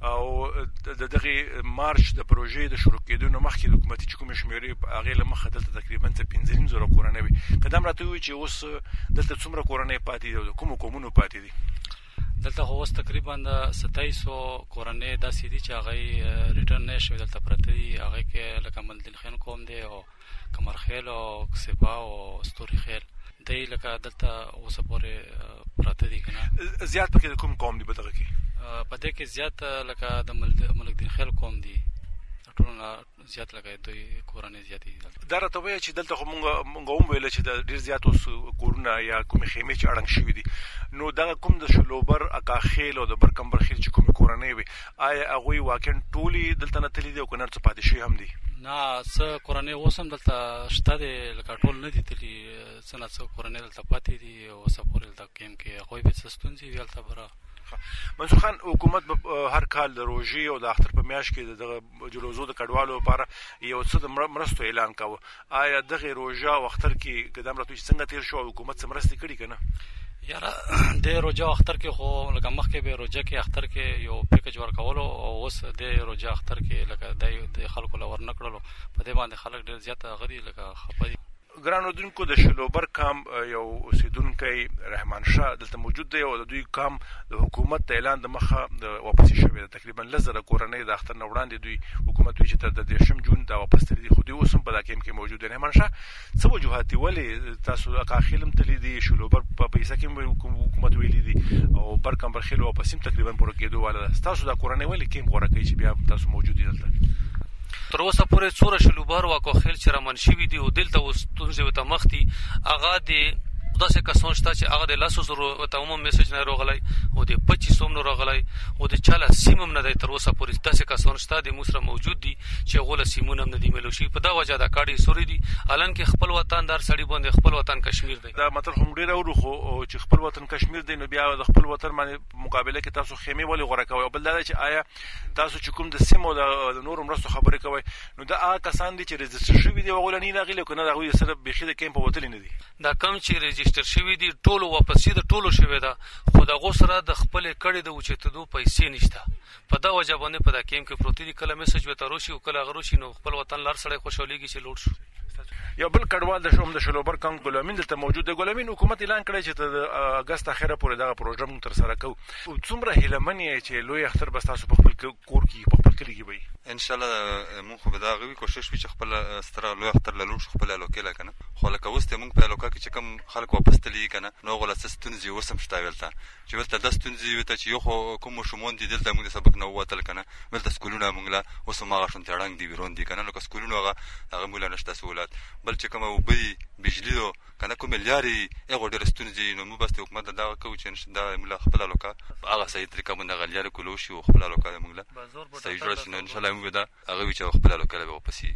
او د دغه مارچ د پروژې د شروع کېدو نه مخکې د حکومتي چې کومې شمېرې هغې له مخه دلته تقریبا 15,000 کورنۍ وي. که دا هم راته وایي چې اوس دلته څومره کورنۍ پاتې دي او د کومو قومونو پاتې دي؟ دلته خو اوس تقریبا د 2700 کورنۍ داسې دي چې هغه ریټرن نه شوي دلته پراته دي. هغه کې لکه مالدین خیل قوم دی او کمرخیل او کسبا او ستوري خیل دی لکه دلته اوس پورې پراته دي کنه. زیات پکې د کوم قوم دی په دغه کې؟ په دې کې زیات لکه د مالدین خیل قوم دی ټولونه زیات لګای دوی کورنۍ زیاتې. دا راته وایي چې دلته خو مونږ هم ویل چې د ډېر زیات اوس کورونه یا کومې خیمې چې اړنګ شوي دي نو دغه کوم د شلوبر اکاخیل او د برکمبرخیل چې کومې کورنۍ وي آیا هغوی واقعا ټولې دلته نه تللي دي او که نه څه پاتې شوي هم دي؟ نه څه کورنۍ اوس هم دلته شته دي لکه ټول نه دي تللي څه نه څه کورنۍ دلته پاتې دي او اوسه پورې دلته کیمپ کې هغوی به څه ستونزې وي هلته به. منصور خان حکومت هر کال د روژې او د اختر په میاشت کې د جلوزو د کډوالو لپاره یو څه د مرستو اعلان کاوه. آیا دغه روژه او اختر کې که دا هم راته وایي چې څنګه تېر شو او حکومت څه مرستې کړي که نه؟ یاره د روژه او اختر کې خو لکه مخکې به روژه کې اختر کې یو پیکج ورکولو او اوس د روژه اختر کې لکه د خلکو له ور نه کړلو په دې باندې خلک ډېر زیات هغه دي لکه خفه دي. ګران اودونکو د شلوبر کام یو اوسیدونکی رحمان شاه دلته موجود دی او د دوی کام د حکومت د اعلان د مخه د واپسې شوې ده. تقریبا 10,000 کورنۍ د اختر نه وړاندې دوی حکومت وایي چې تر د 10 جون دا واپس تللي دي خو دوی اوس هم په دا کیمپ کې موجود دي. رحمان شاه څه وجوهات دي ولې تاسو اکاخیل هم تللي دي شلوبر په پیسه کې حکومت ویلي دي او برکمبرخیل واپس هم تقریبا پوره کېدو واله ده تاسو دا کورنۍ ولې کیمپ غوره کوي چې بیا تاسو موجود دي دلته؟ تر اوسه پورې څومره شلوبر او اکاخیل چې رامان شوي دي او دلته اوس ستونزې ورته مخ دي هغه د داسې کسان شته چې هغه د 10,000 ورته هم میسج نه راغلی او د 2500 هم نه راغلی او د چا له سیم هم نه دی تر اوسه پورې. داسې کسان شته د موږ سره موجود دي چې هغو له سیمونه هم نه دي میلو شوي. په دا وجه دا کاډې سوري دي حالانکې خپل وطن دار سړي باندې خپل وطن کشمیر دی. دا مطلب هم ډېر اورو خو چې خپل وطن کشمیر دی نو بیا د خپل وطن باندې مقابله کې تاسو خیمې ولې غوره کوئ؟ او بل دا دی چې آیا تاسو چې کوم د سیمو د نورو مرستو خبرې کوئ نو دا هغه کسان دي چې رجسټر شوي دي هغوی له نه راغلي که نه د هغوی سره بیخي د کیمپ وتلي نه دي؟ دا کم چې رجسټر شوي دي ټولو واپسې د ټولو شوې ده خو د هغو سره د خپلې کړې د اوچتېدو پیسې نشته. په دا وجه باندې په دا کیمپ کې پروتې دي کله میسج ورته راشي او کله هغه راشي نو خپل وطن لار سړی خوشحالېږي چې لوټ شو. یو بل کډوال د شوم د شلوبر کام ګلامین دلته موجود دی. ګلامین حکومت اعلان کړی چې د اګست اخره پورې دغه پروژه موږ ترسره کوو. څومره هیلهمن یې چې لوی اختر به ستاسو په خپل کور کې په خپل کلي کې به وي؟ انشاءالله موږ خو به د هغه وي کوشش وي چې خپل ستره لوی اختر له لوټ شو خپل الوکې له که نه خو لکه اوس دی موږ په الوکا کې چې کوم خلک واپس تللي که نه نو هغو له څه ستونزې اوس هم شته ولته چې ولته دا ستونزې ورته چې یو خو کوم ماشومان دي دلته موږ د سبق نه ووتل که نه ولته سکولونه موږ له اوس هم هغه شونتې ړنګ دي ویرون دي که نه لکه سکولونو هغه موږ له نشته سهولت. بل چې کومه اوبه دي بجلي دو که نه کومې لارې هغو ډېرې ستونزې نو موږ بس د حکومت دغه کوو چې دا موږ له خپل الوکا په هغه صحیح طریقه باندې هغه لارې کولو شي او خپل الوکا موږ له صحیح جوړه شي نو انشاءالله موږ به دا هغه وي چې خپل الوکا له به واپسې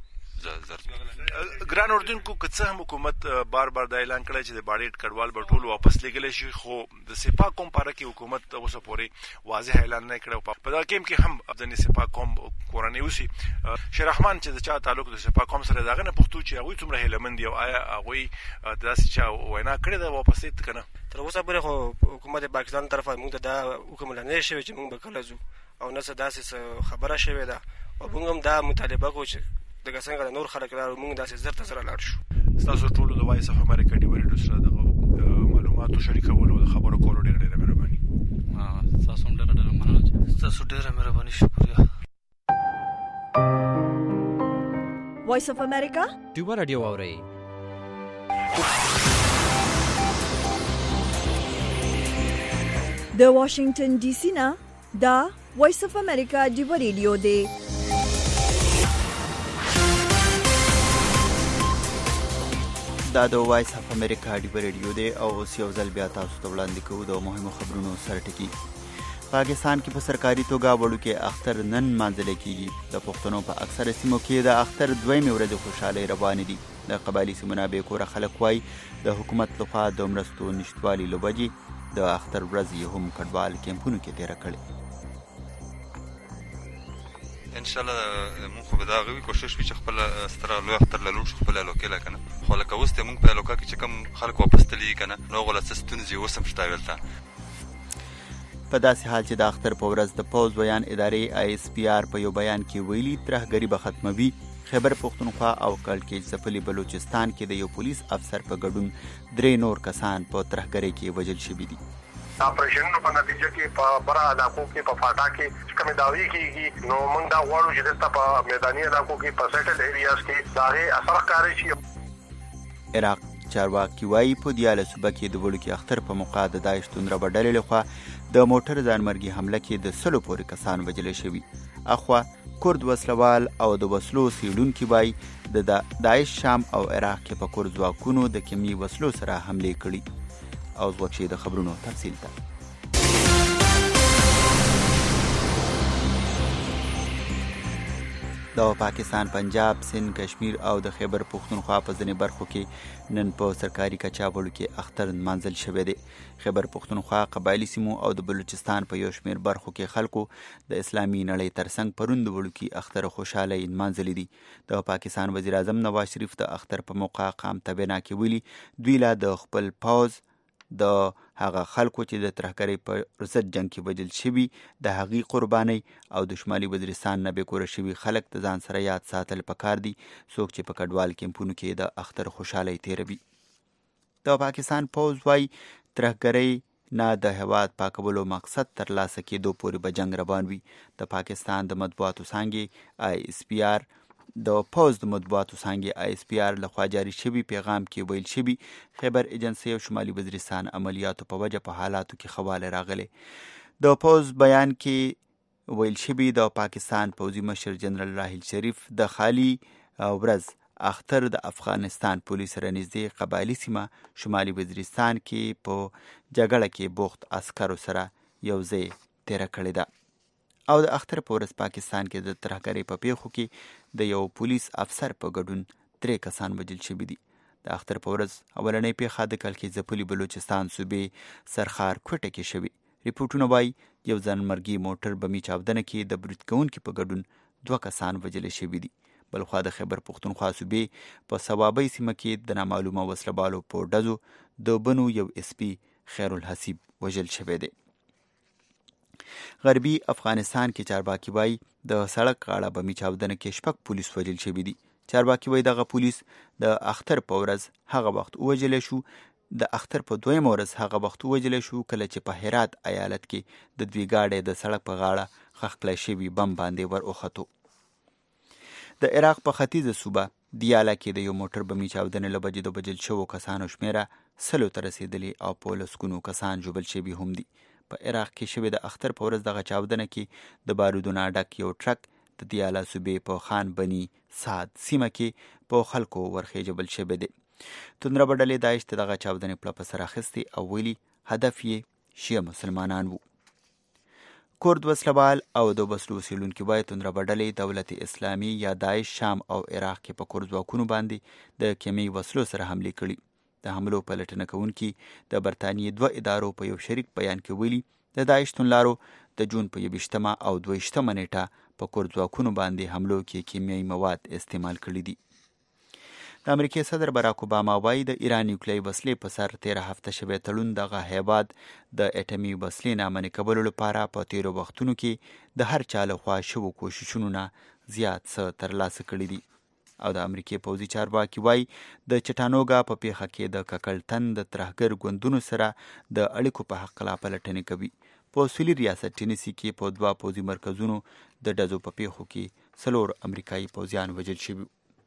ګران اردوونکو که څه هم حکومت بار بار دا اعلان کړی چې د باډي کډوال به ټول واپس لېږلی شي، خو د سپاه قوم په اړه کې حکومت اوسه پورې واضح اعلان نه کړی. په دغه کې هم ځینې سپاه قوم کورنۍ اوسي. شیر رحمان چې د چا تعلق د سپاه قوم سره د هغه نه پوښتو چې هغوی څومره هیلهمند دي او آیا هغوی داسې چا وینا کړې ده واپس یې که نه؟ تر اوسه پورې خو حکومت پاکستان طرفه موږ ته دا حکم اعلان نه شوی چې موږ به کله ځو او نه څه داسې خبره شوې ده او موږ هم دا مطالبه کوو چې دغه څنګه د نور خلک راغلو موږ داسې زر ته زره لاړ شو. ستاسو ټولو د وایس اف امریکا ډیو ریډیو سره دغه معلوماتو شریکولو او د خبرو کولو ډېره مهرباني. تاسو هم ډېره مننه. تاسو ډېره مهرباني، شکریہ. وایس اف امریکا ډیو رادیو اورئ. د واشنگټن ډي سي نه دا وایس اف امریکا ډیو ریډیو دی. دا د وایس اف امریکا ډیو ریډیو دی او اوس یو ځل بیا تاسو ته وړاندې کوو د مهمو خبرونو سرټکي. پاکستان کې په سرکاري توګه وړوکی اختر نن مانځل کیږي. د پښتنو په اکثره سیمو کې د اختر دویمې ورځې خوشحالۍ روانې دي. د قبایلي سیمو نه بېکوره خلک وایي د حکومت لخوا د مرستو نشتوالي له وجې د اختر ورځ یې هم کډوال کیمپونو کې تېره کړې. انشاءالله مونږ خو به دا هغه وي کوشش وي چې خپله ستره لوی اختر له لوړ شو خپله الوکې له که نه، خو لکه اوس دی مونږ په الوکا کې چې کوم خلک واپس تللي که نه نو هغو له څه ستونزې اوس هم شته هلته. په داسې حال چې د اختر په ورځ د پوځ بیان ادارې ISPR په یو بیان کې ویلي ترهګري به ختموي. خیبر پښتونخوا او کړکېچ ځپلي بلوچستان کې د یو پولیس افسر په ګډون 3 نور کسان په ترهګرۍ کې وژل شوي دي. اپریشنونو په نتیجه کې په برا علاقو کې په فاټا کې کومې دعوی کېږي نو موږ دا غواړو چې دلته په میداني علاقو کې په سیټل ایریاز کې د هغې اثر ښکاري شي. عراق چارواکي وایي په دیاله صوبه کې د وړوکي اختر په موقع د داعش توندربه ډلې لخوا د موټر ځانمرګي حمله کې د 100 پورې کسان وژل شوي. اخوا کورد وسلوال او د وسلو څېړونکي وایي د داعش شام او عراق کې په کورد ځواکونو د کیمي وسلو سره حملې کړي. او وکشي د خبرونو تفصیل ته. د پاکستان پنجاب، سند، کشمیر او د خیبر پښتونخوا په ځینې برخو کې نن په سرکاري کچا وړوکی اختر نمانځل شوی دی. خیبر پښتونخوا، قبایلي سیمو او د بلوچستان په یو شمېر برخو کې خلکو د اسلامي نړۍ ترڅنګ پرون د وړوکي اختر خوشحالۍ نمانځلې دي. د پاکستان وزیر اعظم نواز شریف د اختر په موقع قام ته وینا کې ویلي دوی لا د خپل پوځ د هغه خلکو چې د ترهګرۍ په ضد جنګ کې وژل شوي د هغې قربانۍ او د شمالي وزیرستان نه بېکوره شوي خلک د ځان سره یاد ساتل پکار دي څوک چې په کډوال کیمپونو کې د اختر خوشحالۍ تېروي. د پاکستان پوځ وایي ترهګرۍ نه د هېواد پاکولو مقصد ترلاسه کېدو پورې به جنګ روان وي. د پاکستان د مطبوعاتو څانګې ISPR د پوځ د مطبوعاتو څانګې ISPR لخوا جاري شوي پیغام کې ویل شوي خیبر ایجنسۍ او شمالي وزیرستان عملیاتو په وجه په حالاتو کې خواله راغلی. د پوځ بیان کې ویل شوي د پاکستان پوځي مشر جنرال راحیل شریف د خالي ورځ اختر د افغانستان پولیس سره نږدې قبایلي سیمه شمالي وزیرستان کې په جګړه کې بوخت عسکرو سره یو ځای تېره کړې ده. او د اختر په ورځ پاکستان کې د ترهګرۍ په پیښو کې د یو پولیس افسر په ګډون 3 کسان وژل شوي دي. د اختر په ورځ اولنۍ پیښه د کړکېچ ځپلي بلوچستان صوبې سرخار کوټه کې شوې. ریپورټونه وایي یو ځانمرګي موټر بمي چاودنه کې د برید کوونکي په ګډون 2 کسان وژل شوي دي. بلخوا د خیبر پښتونخوا صوبې په صوابۍ سیمه کې د نامعلومه وسلوالو په ډزو د بنو یو SP خیرالحسیب وژل شوی دی. غربي افغانستان کې چارواکي وایي د سړک غاړه بمي چاودنه کې 6 پولیس وژل شوي دي. چارواکي وایي دغه پولیس د اختر په ورځ هغه وخت ووژلی شو د اختر په 2مه ورځ هغه وخت ووژلی شو کله چې په هرات ایالت کې د دوی ګاډی د سړک په غاړه ښخ کړی شوي بم باندې ور وختو. د عراق په ختیځه صوبه دیاله کې د یو موټر بمي چاودنې له وجې د وژل شوو کسانو شمېره 100 ته رسېدلې او په لسګونو کسان ژوبل شوي هم دي. په عراق کې شوې د اختر په ورځ دغه چاودنه کې د بارودونه ډک یو ټرک د دیاله صوبې په خان بني سعد سیمه کې په خلکو ورخېجبل شوی دی. توندربه ډلې داعش ته دغه چاودنې پړه په سر اخیستې او ویلي هدف یې شیعه مسلمانان وو. کورد وسلوال او د وسلو څېړونکي وایي توندروه ډلې دولت اسلامي یا داعش شام او عراق کې په کورد ځواکونو باندې د کیمیاوي وسلو سره حملې کړي. د حملو پلټنه کوونکي د برطانیې 2 ادارو په یو شریک بیان کې ویلي د داعش توندلارو د جون په 21 او 22 نیټه په کورد ځواکونو باندې حملو کې کیمیاوي مواد استعمال کړي دي. د امریکای صدر براک اوباما وایي د ایران نیوکلیري وسلې په سر 13 هفته شوی تړون دغه هیواد د اټومي وسلې نه منع کولو لپاره په تیرو وختونو کې د هر چا لخوا شوو کوششونو نه زیات څه ترلاسه کړي دي. او د امریکای پوځي چارواکي وایي د چټانوګا په پیښه کې د ککړتن د ترهګر ګوندونو سره د اړیکو په هکله پلټنې کوي. په سویلي ریاست ټینیسي کې په 2 پوځي مرکزونو د ډزو په پیښو کې 4 امریکایي پوځیان وژل شوي.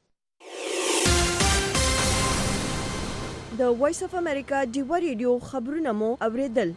د وایس اف امریکا ډیوه ریډیو خبرونه مو اوریدل.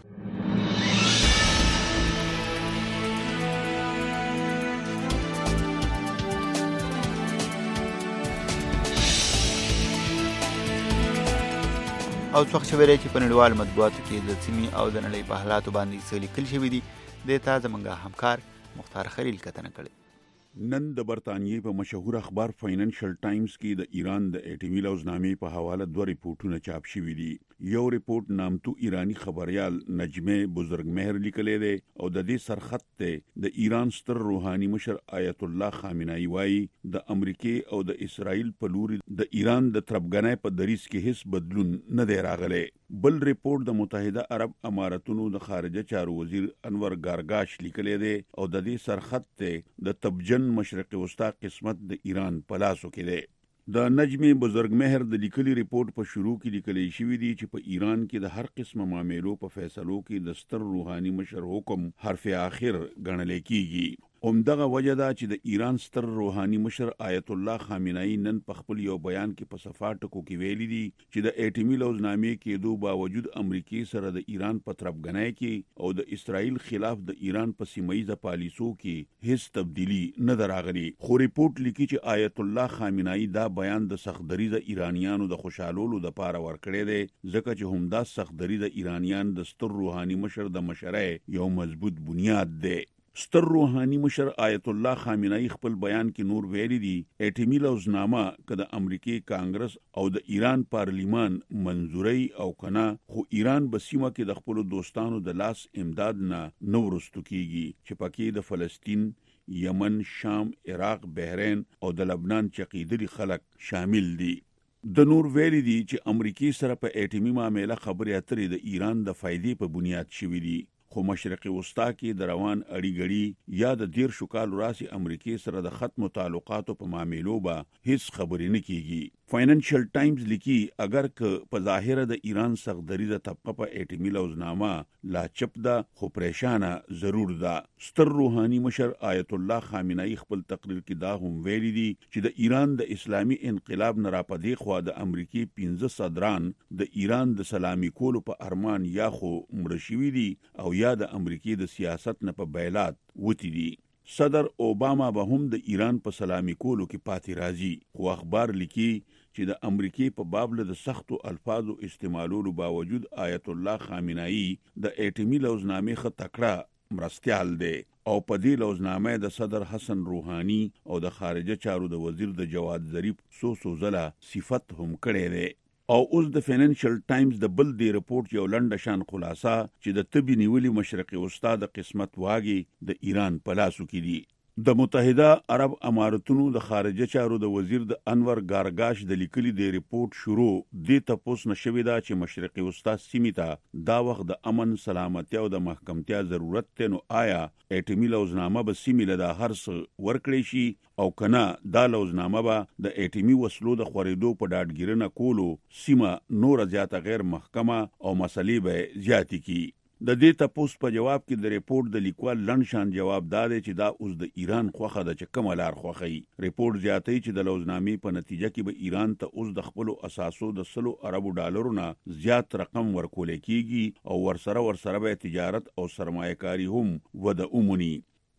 او څوک چې ویلي چې په نړیوالو مطبوعاتو کې د سیمې او د نړۍ په حالاتو باندې څه لیکل شوي دي دې ته زموږ همکار مختار خلیل کتنه کړې. نن د برطانیې په مشهور اخبار فاینانشل ټایمز کې د ایران د اټومي لوزنامې په حواله 2 ریپورتونه چاپ شوي دي. یو ریپورت نامتو ایرانی خبريال نجمه بزرگمهر لیکلی دی او د دې سرخط ته د ایران ستر روحاني مشر آیت الله خامنه‌ای وایي د امریکای او د اسرائیل په لوري د ایران د تربګنۍ په دریځ کې هیڅ بدلون نه دی راغلی. بل ریپورت د متحده عرب اماراتونو د خارجه چارو وزیر انور گارگاش لیکلی دی او د دې سرخط ته د تبجن مشرق وسطا قسمت د ایران په لاسو کې دی. د نجمه بزرگمهر د لیکلي ریپورت په شروع کې لیکلی شوی دی چې په ایران کې د هر قسم معاملو په فیصلو کې د ستر روحاني مشر حکم حرف اخر ګڼل کیږي. همدغه وجه ده چې د ایران ستر روحاني مشر آیت الله خامنه‌ای نن په خپل یو بیان کې په صفا ټکو کې ویلي دي چې د اټومي لوزنامې کېدو باوجود امریکای سره د ایران په تربګنۍ کې او د اسرائیل خلاف د ایران په سیمایي پالیسو کې هیڅ تبدیلی نه دراغلي. خو ریپورت لیکي چې آیت الله خامنه‌ای دا بیان د سختدریزه ایرانیانو د خوشالولو د پاره ورکړی دی ځکه چې همدا سختدریزه ایرانیان د ستر روحاني مشر د مشرۍ یو مضبوط بنیاد دی. ستر روحاني مشر آیت الله خامنه‌ای خپل بیان کې نور ویلي دي اټومي لوزنامه که د امریکای کانګرس او د ایران پارلیمان منزوري او کنا خو ایران به سیمه کې د خپل دوستانو د لاس امداد نه نورستو کیږي چې پکې د فلسطین، یمن، شام، عراق، بحرین او د لبنان چقیدلي خلک شامل دي. د نور ویلي دي چې امریکای سره په اټومي معاملې خبرې اترې د ایران د فائدې په بنیاد شوي دي. خو مشرق وسطا کې د روان اړیګړي یا د 13 کال راسي امریکای سره د ختم تعلقاتو په معاملو به هیڅ خبرې نه کیږي. فاینانشل ټایمز لیکي اگر که په ظاهره د ایران سختدریزه طبقه په اټومي لوزنامه لا چپ ده خو پریشانه ضرور ده. ستر روحاني مشر آیت الله خامنه‌ای خپل تقریر کې دا هم ویلي دي چې د ایران د اسلامي انقلاب نه راپدې خو د امریکای 15 صدران د ایران د سلامي کولو په ارمان یا خو مړ شوي دي او یا د امریکای د سیاست نه په بیلات وتی دي. صدر اوباما به هم د ایران په سلامي کولو کې پاتې راځي. خو اخبار لیکي چې د امریکای په بابل د سختو الفاظو استعمالولو باوجود آیت الله خامنه‌ای د اټومي لوزنامې خ تکړه مرستيال دی او په دې لوزنامه د صدر حسن روحانی او د خارجه چارو د وزیر د جواد ظریف سو زله صفت هم کړي دی. او اوس د فاینانشل ټایمز د بل دی ریپورت یو لنډه شان خلاصه چې د طبي نیولي مشرق وسطا د قسمت واګي د ایران په لاسو کې دي. د متحده عرب اماراتونو د خارجه چارو د وزیر د انور گارگاش د لیکلي دی ریپورت شروع د تپوس نشوي دا چې مشرق وسطا سیمه ته دا وخت د امن، سلامتی او د محکمتیا ضرورت ته نو آیا اټومي لوزنامه به سیمه له د هرڅ ورکړي شي او کنا دا لوزنامه به د اټومي وسلو د خورېدو په ډاډګیرنه کولو سیمه نور زیاته غیر محکمه او مسلې به زیاتی کی. د دې تپوس په جواب کې د ریپورت د لیکوال لنډ شان جواب دادی چې دا اوس د ایران خوخه د چې کوم لار خوخی. ریپورت زیاتوي چې د لوزنامې په نتیجه کې به ایران ته اوس د خپل اساسو د 100 اربو ډالرو نه زیات رقم ورکول کیږي او ورسره به تجارت او سرمایه‌کاري هم وده اومني.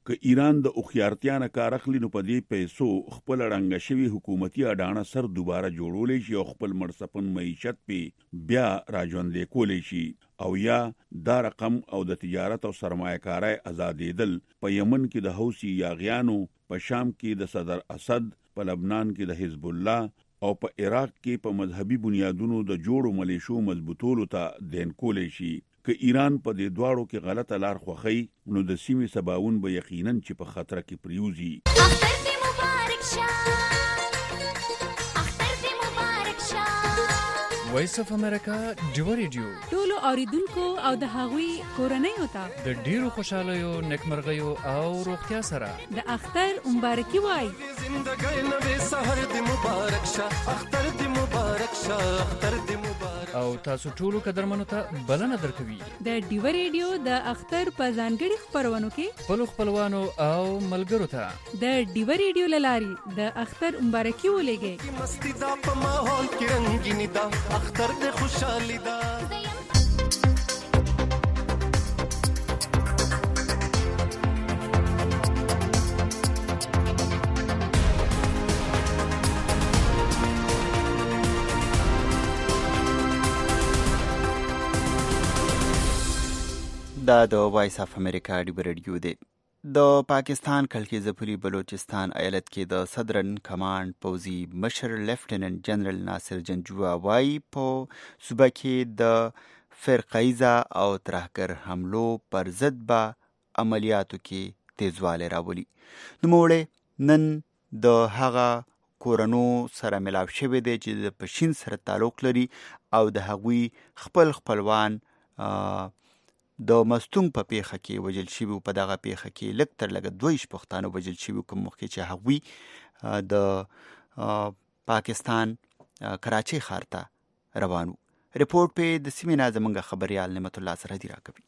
که ایران د اوخیارتیا نه کار اخلي نو په دې پیسو خپل ړنګه شوي حکومتي اډانه سر دوباره جوړولی شي او خپل مرسپن معیشت په بیا راژوندې کولی شي او یا دا رقم او د تجارت او سرمایه‌کارۍ ازادېدل په یمن کې د حوثي یاغیانو، په شام کې د صدر اسد، په لبنان کې د حزب الله او په عراق کې په مذهبي بنیادونو د جوړو ملیشو مضبوطولو ته دین کولی شي. که ایران په دې دواړو کې غلطه لار خوښي نو د سیمې سباون به یقیناً چې په خطر کې پریوزي. وایس اف امریکا ډیو ریډیو ټولو اوریدونکو او د هغوی کورنۍ ته د ډیرو خوشالیو، نیکمرغیو او روغتیا سره د اختر مبارکي وای. زندګۍ نوې سحر دې مبارک شه، اختر دې مبارک شه، اختر دې مبارک. او تاسو ټولو قدرمنو ته بلنه درکوي د ډیو ریډیو د اختر په ځانګړي خپرونو کې خپل خپلوانو او ملګرو ته د ډیو ریډیو لاري د اختر مبارکي ولېږي. مستی دا په ماحول کې رنگینی دا، اختر دې خوشحالي دا. دا د وایس اف امریکا ډیو ریډیو دی. د پاکستان کلکیزه پولی بلوچستان ایالت کې د صدرن کمانډ پوزي مشر لیفټیننټ جنرال ناصر جنجوعه وایي په صوبه کې د فرقایزه او ترهګر حملو پر ضد به عملیاتو کې تیزوالی راولي. نوموړی نن د هغه کورنو سره ملاو شوی دی چې د پښین سره تعلق لري او د هغوی خپلوان د مستونګ په پیښه کې وژل شوي. په دغه پیښه کې لږ تر لږه 2 پښتانه وژل شوي، کوم مخکې چې هغوی د پاکستان کراچۍ ښار ته روان وو. رپورټ په د سیمې نه زموږ خبریال نعمت الله سرحدي راکوي.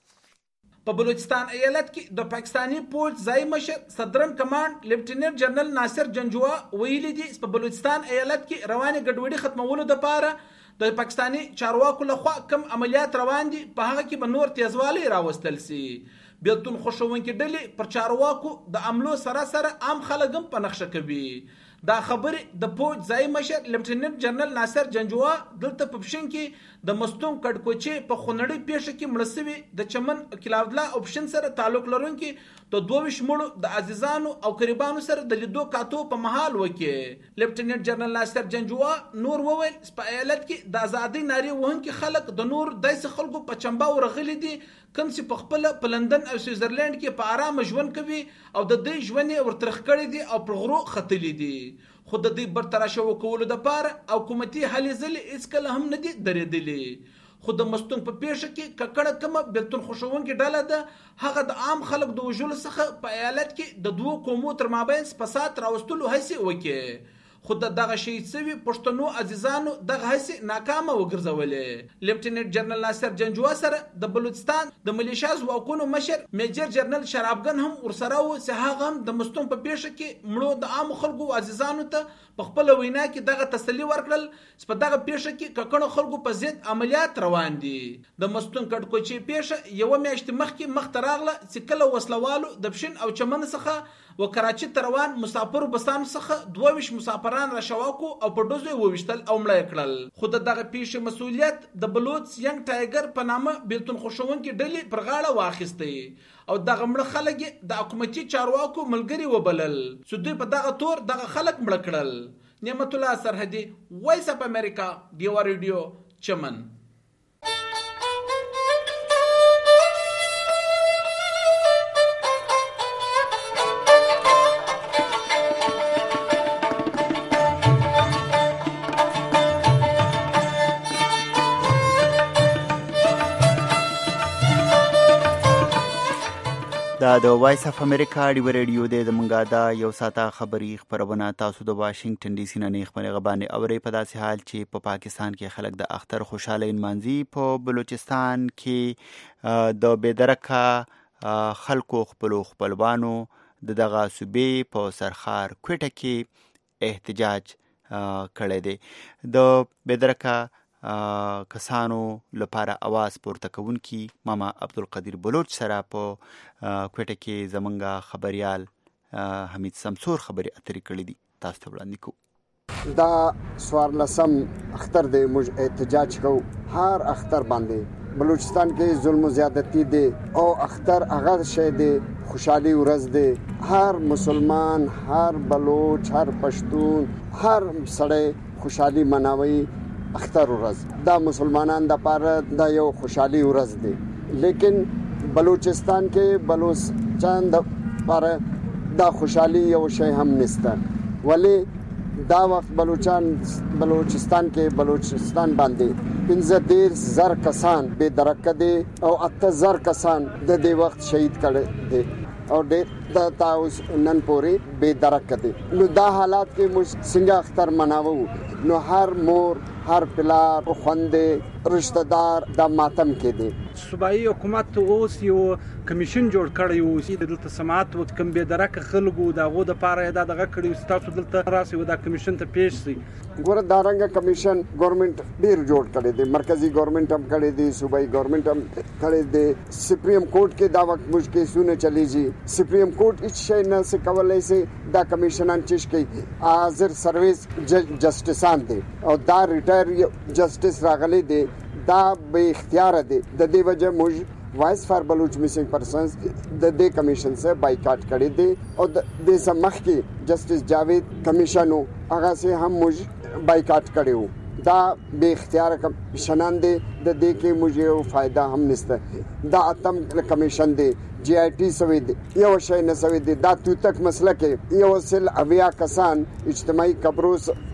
په بلوچستان ایالت کې د پاکستانی پولیس ځای مشر صدرن کمانډ لیفټیننټ جنرال ناصر جنجوعه ویلي دي په بلوچستان ایالت کې روانې ګډوډي ختمولو لپاره د پاکستانی چارواکو لخوا کم عملیات روان دي، په هغه کې به نور تیزوالی راوستل سي. بیلتون خوشونکي ډلې پر چارواکو د عملو سره عام خلک هم په نقشه کوي. دا خبرې د پوج ځای مشر لیفټیننټ جنرال ناصر جنجوعه دلته په پښین کې د مستون کډکوچې په خونړۍ پیښه کې مړه شوي د چمن کلاودلا او پښین سره تعلق لرونکي د 22 مړو د عزیزانو او قریبانو سره د لیدو کاتو په محل وکړي. لیفټیننټ جنرال ناصر جنجوعه نور وویل په ایالت کې د ازادۍ نارې وهونکي خلک د نور داسې خلکو په چمبا ورغلي دي کوم چې په خپل په لندن او سویزرلند کې په آرام ژوند کوي او د دې ژوند ورترخ کړي دي او پر غرو ختلي دي. خو د دې برتراشو کولو لپاره حکومتي هلې ځلې هیڅ کله هم نه دي درېدلې. خو د مستون په پیښه کې ککړه کومه بیلتون خوشونکې ډله ده هغه د عام خلک د وژلو څخه په ایالت کې د 2 قومو تر مابین فساد راوستلو هڅې وکړي. خو دغه شهید شوي پښتنو عزیزانو دغه هڅې ناکامه وګرځولې. لیفټیننټ جنرال ناصر جنجوعه سره د بلوچستان د ملیشیا ځواکونو مشر میجر جنرال شرابګن هم ورسره و چې هغه هم د مستون په پیښه کې مړو د عام خلکو عزیزانو ته په خپل وینا کې دغه تسلی ورکړل چې په دغه پیښه کې ککړو خلکو په ضد عملیات روان دي. د مستون کډکوچې پیښه یو میاشت مخکې مخته راغله چې کله وسلوالو د پښین او چمن څخه و کراچۍ ته روان مسافرو بسانو څخه 22 مسافران را شواکو او په ډوزو وویشتل او مړه کړل. خو دغه پیښې مسؤلیت د بلوچ ینګ ټایګر په نامه بیلتون خوشونکي ډلې پر غاړه واخیسته او دغه مړه خلک د حکومتي چارواکو ملګری وبلل چې دوی په دغه تور دغه خلک مړه کړل. نعمت الله سرحدي، وایس اف امریکا ډیو ریډیو، چمن. دا د وایس اف امریکا ډیو ریډیو دی. زمونږ دا یو ساعته خبري خبرونه تاسو د واشنگټن ډي سي نه خبرې غبانې اورئ په داسې حال چې په پاکستان کې خلک د اختر خوشاله نمانځي. په بلوچستان کې د بېدرکه خلکو خپلوانو د دغه صوبې په سرخار کوټه کې احتجاج کړی دی. د بېدرکه کسانو لپاره اواز پورته کوونکی ماما عبدالقدیر بلوچ سره په کوټه کې زمونږ خبريال حمید سمسور خبري اترې کړې دي. تاسو ته وړاندې کوو. دا 14 اختر دی، موږ احتجاج کوو هر اختر باندې. بلوچستان کې ظلم و زیادتی دی او اختر هغه شی دی، خوشحالي ورځ دی. هر مسلمان، هر بلوچ، هر پښتون، هر سړی خوشحالي مناوي اختر ورځ. دا مسلمانان د پاره دا یو خوشحالي ورځ دی، لیکن بلوچستان کې بلوچستان د پاره دا خوشحالي یو شی هم نشته. ولی دا وخت بلوچستان کې بلوچستان باندې 15,000 کسان بے درکه دي او 8,000 کسان د دې وخت شهید کړي دي او د تاوس نن پورې بے درکه دي. نو دا حالات کې موږ څنګه اختر مناوو؟ نو هر مور، هر پلار، خوندې، رشتہ دار د ماتم کې دي. صوبایي حکومت اوس یو کمیشن جوړ کړی و چې دلته سماعت و کم به درکه خلکو دغه د پاره دا دغه کړی تاسو دلته راسي و دا کمیشن ته پیښ سي. ګوره دا رنګ کمیشن ګورنمنت ډیر جوړ کړی دی، مرکزی ګورنمنت هم کړی دی، صوبایي ګورنمنت هم کړی دی. سپریم کورټ کې دا وخت موږ کې سونه چلیږي. سپریم کورټ هیڅ شی نه څه کولای شي. دا کمیشنان چیش کوي حاضر سرویس جسټسان دی او دا ریټایر جسټس راغلی دی، دا به اختیار دی. د دې وجه موږ وایس فار بلوچ میسنګ پرسنز د دې کمیشن سره بایکاټ کړی دی او د دې سمخ کې جسټس جاوید کمیشن هغه سه هم موږ بایکاټ کړیو. دا به اختیار کمیشنان دی، د دې کې موږ یو فائدہ هم نشته. دا اتم کمیشن دی، جی آی ټی سوي دی، یو شی نه سوي دی. دا تو تک مسله کې یو سل اویا کسان اجتماعي قبرو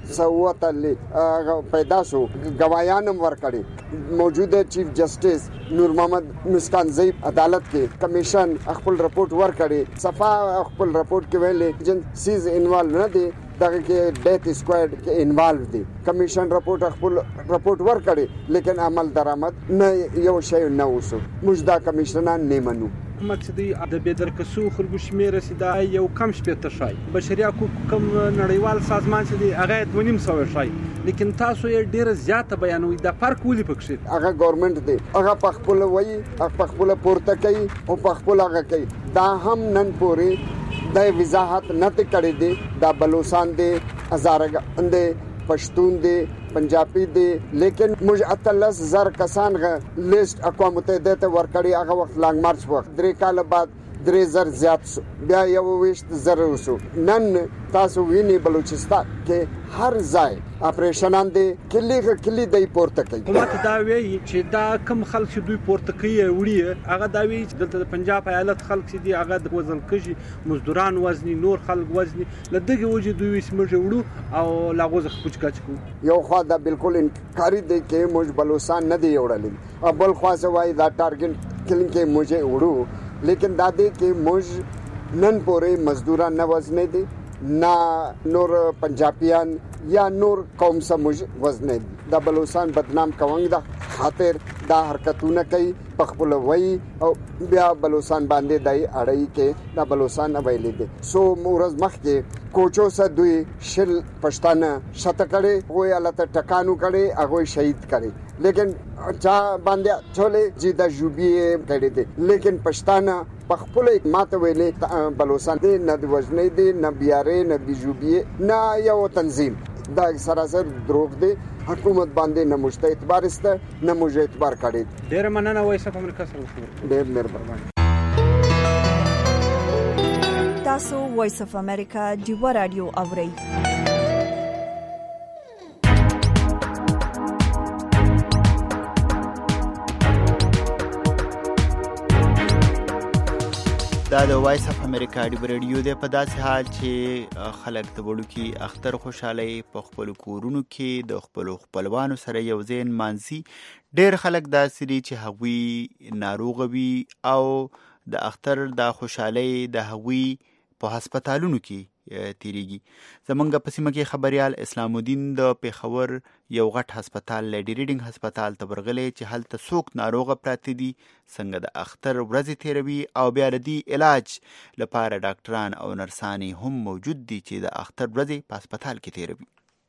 سوتل پیدا شو، گوايان ور کړي. موجوده چیف جسټس نور محمد مسکانزی عدالت کې کمیشن خپل رپورت ور کړي. صفا خپل رپورت کې ویلي جن سیز انوالو نه دی، دغه کې ډیت اسکواډ کې انوالو دي. کمیشن رپورت خپل رپورت ور کړي، لیکن عمل درآمد نه یو شی نه وسو. موږ دا کمیشنان نه منو. حکومت چې د بېدرکسو خلکو شمېر چې دا یو کم شپېته شای بشري حقوقو کم نړیوال سازمان چې دی هغه 2.5 شای، لیکن تاسو یې ډېره زیاته بیانوي. دا فرق ولې پکښې؟ هغه ګورنمنت دی، هغه په خپل وایي، هغه په خپل پورته کوي او په خپل هغه کوي. دا هم نن پورې د وضاحت نه کړی دی. دا بلوچستان دی، هزاره دی، پښتون دی، پنجابی دی، لیکن موږ 18,000 کسان لیست اقوام متحده ته ورکړی. هغه وخت لانګ مارچ وخت 3 کال بعد 3,000 زیات شو، بیا 21,000 وشو. نن تاسو ویني بلوچستان کې هر ځای اپریشنان دي، کلی دی پورته کوي. حکومت دا وایي چې دا کم خلک چې دوی پورته کوي وړي، هغه دا وایي چې دلته د پنجاب ایالت خلک چې دي هغه د وزن کشي، مزدوران وزني، نور خلک وزني، لدغه وجه دوی سمجه وړو او لاغوز خپچ کچ کو. یو خوا دا بالکل انکاری دی کې موږ بلوچستان نه دی وړلې، او بل خوا سه وایي دا ټارګټ کلینګ کې موږ وړو، لیکن دا دی کې موږ نن پورې مزدوران نه وزنه دي، نه نور پنجابیان یا نور قوم سمج وزنه دي. دا بلوچستان بدنام کوونګ دا خاطر دا حرکتونه کوي په خپل وای او بیا بلوچستان باندې دای اړای کې دا بلوچستان اویلې دي. سو مورز مخ کې کوچو سره دوی شل پښتانه شته کړي، وای الله ته ټکانو کړي، هغه شهید کړي، لیکن چا باندې چولې جی دا جوبیه کړي دي. لیکن پښتانه په خپل ماته ویلې بلوچستان دي نه د وزنه دي، نه بیارې، نه د جوبیه، نه یو تنظیم. دا سراسر دروغ دی. حکومت باندې نه مشته اعتبار استه، نه موږ اعتبار کړی. ډیر مننه وایس اف امریکا سره. ډیر مهرباني. تاسو وایس اف امریکا دیو رادیو اورئ. دا د وایس اف امریکا دی رادیو دی. په داسې حال چې خلک د وړوکی اختر خوشحالي په خپل کورونو کې د خپل خپلوانو سره یو ځای مانځي. ډېر خلک داسې دي چې هغوی ناروغ وي او د اختر د خوشحالي د هغوی په هسپتالونو کې تیریږي. زمونږ په سیمه کې خبريال اسلام الدین د پیښور یو غټ هسپتال لیډي ریډینګ هسپتال ته ورغلی چې هلته څوک ناروغه پراته دي، څنګه د اختر ورځې تیروي او بیا د دې علاج لپاره ډاکټران او نرسانې هم موجود دي چې د اختر ورځې په هسپتال کې تیروي.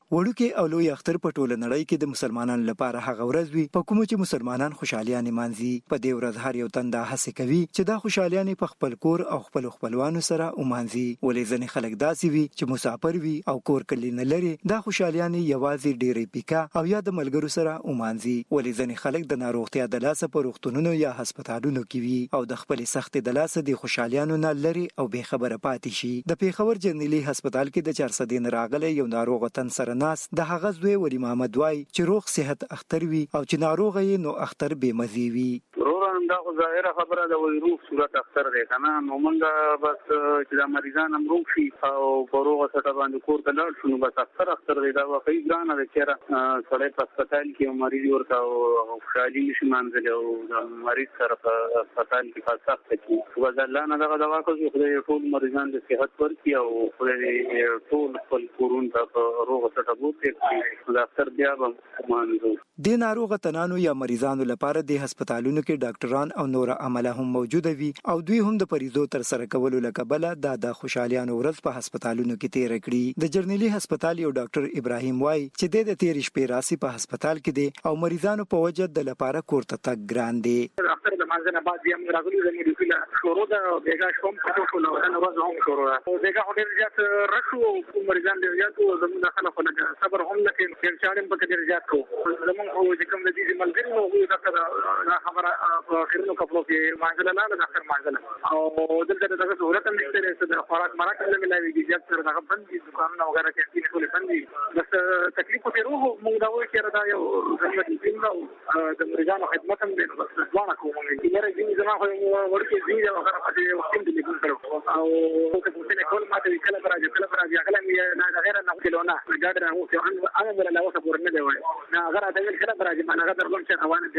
وړوکی او لوی اختر په ټوله نړۍ کې د مسلمانانو لپاره هغه ورځ وي په کومه چې مسلمانان خوشحالیان مانځي. په دې ورځ هر یو تن دا هڅه کوي چې دا خوشحالیان په خپل کور او خپل خپلوانو سره ومانځي. ولې ځینې خلک داسې وي چې مسافر وي او کور کلی نه لري، دا خوشحالیان یوازې ډېرې پیکا او یا د ملګرو سره ومانځي. ولې ځینې خلک د ناروغتیا د لاسه په روغتونونو یا هسپتالونو کې وي او د خپل سختې د لاسه د خوشحالیانو نه لري او بې خبره پاتې شي. د پیښور جرنیلي هسپتال کې د 400 نه راغلی یو ناروغ تن سره ناس د هغه زوی ولی محمد وای چې روغ صحت اختر وي او چې ناروغ یې نو اختر به مزي وي. ورور دا خو ظاهره خبره د وای روغ صورت اختر دی کنه، نو مونږ بس چې د مریضان هم روغ شي او پروغه سره باندې کور ته لاړ شو، بس اختر دی. دا واقعي ګرانه ده چې سړی په هسپتال کې مریض ورته او خوشحالي نشي مانځلی او د مریض سره په هسپتال کې په سخت کې وځ الله نه دغه دوا کوي. خدای ټول مریضان د صحت ورکړي او خدای ټول خپل کورون ته روغ سره بوتي د اختر بیا به مانځو. د ناروغ تنانو یا مریضانو لپاره د هسپتالونو کې ډاکټران او نور عمله هم موجود وي او دوی هم د پریزو تر سره کولو لکبله د خوشحالیانو ورځ په هسپتالونو کې تیر کړي. د جرنیلي هسپتال یو ډاکټر ابراهیم وای چې د تیر شپې راسي په هسپتال کې دي او مریضانو په وجه د لپاره کور ته تګ ګران دي. اختر د مانځنه بعد بیا موږ راغلو د میډیکل شروع د بیګا شوم په ټولو نو ورځ هم شروع او بیګا هډر زیات رشو مریضان ډیر زیات او زموږ خلک ولګ صبر هم نه کوي چې چاړم په ډیر زیات کو زموږ او چې کوم د دې ملګری نو دا خبره په خیرونو کپلو کې مانځله نه د اختر مانځله او دلته دغه صورت هم نشته چې د خوراک مراک نه ملایوي زیات سره دغه بندي دکانونه وغیرہ کې ټول بندي. بس تکلیف په روح موږ دا وایو چې دا یو زموږ د دین د مریضانو خدمت هم دی. بس ځوانه کوم چې لري دې زما خو ورته دې دا وغیرہ په وخت کې لیکل کړو او که په څه کول ماته کله راځي کله نه غیر نه کلونه ګاډر هو چې انا ولا وسه پورنه دی وای نه غره د کله راځي ما نه غدر لم چې روانه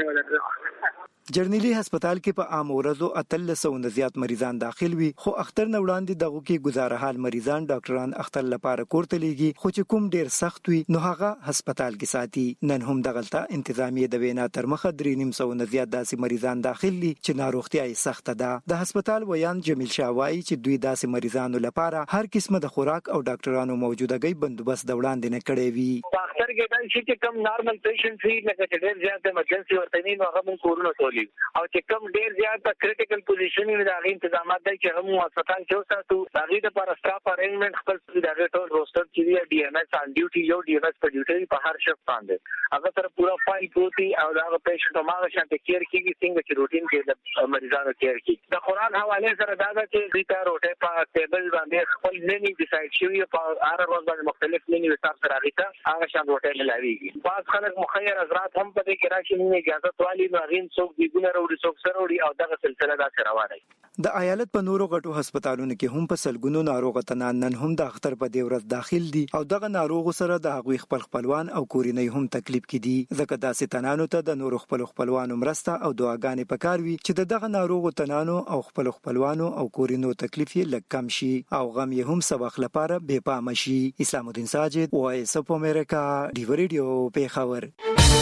دی. جرنیلي هسپتال کې په عام ورځو 300 زیات مریضان داخل وي، خو اختر نه وړاندې دغه کې گزاره حال مریضان ډاکټران اختر لپاره کوړته لګي، خو چې کوم ډیر سخت وي نو هغه هسپتال کې ساتي. نن هم دغلطه انتظامیه د وینا تر مخه 300 زیات داسې مریضان داخل دي چې ناروغتیا یې سخته ده. د هسپتال ویان جمیل شاوای چې دوی داسې مریضانو لپاره هر قسمه د خوراک او ډاکټرانو موجودګۍ بندوبست د وړاندې نه کړی وي. اختر کې دا چې کم نارمل پیشنټ وي لکه چې ډیر زیات ایمرجنسي ورته نه نو هغه کورونه ټولي او چې کم ډیر زیات کریټیکل پوزیشن وي دا غي تنظیمات دی چې هم هسپتال کې وساتو دا غي د پر سټاف ارینجمنت خپل دا ټول روستر چې دی ډي ام ایس ان ډیوټي یو ډي ام ایس په ډیوټي په هر شفت باندې هغه سره پورا فایل پروتي او دا پیشنټ ماغه شانته کیر کیږي څنګه چې روټین کې د مریضانو کیر کی د قران حواله سره دا چې ریټا روټه په ټیبل باندې خپل منی ډیسایډ شوی په هر ورځ باندې مختلف منی حساب سره ریټا هغه شان روټه ملاويږي. بعض خلک مخیر حضرات هم په دې کې راشي نه اجازه والی نو غین څوک دی ګونه وروړي څوک سره وروړي او دغه سلسله دا روانه ده. د ایالت په نورو غټو هسپتالونو کې هم په سلګونو ناروغ تنان نن هم د اختر په دې ورځ داخل دي او دغه ناروغ سره د هغوی خپلوان او کورنۍ هم تکلیف کې دي. ځکه داسې تنانو ته د نورو خپلوانو مرسته او دعاګانې پکار وي چې دغه ناروغ تنانو او خپلوانو او کورنۍ تکلیف یې لږ کم شي او غم یې هم سبق لپاره بے پام شي. اسلام الدین ساجد، وایس اف امریکا، ډیو ریډیو، پیښور.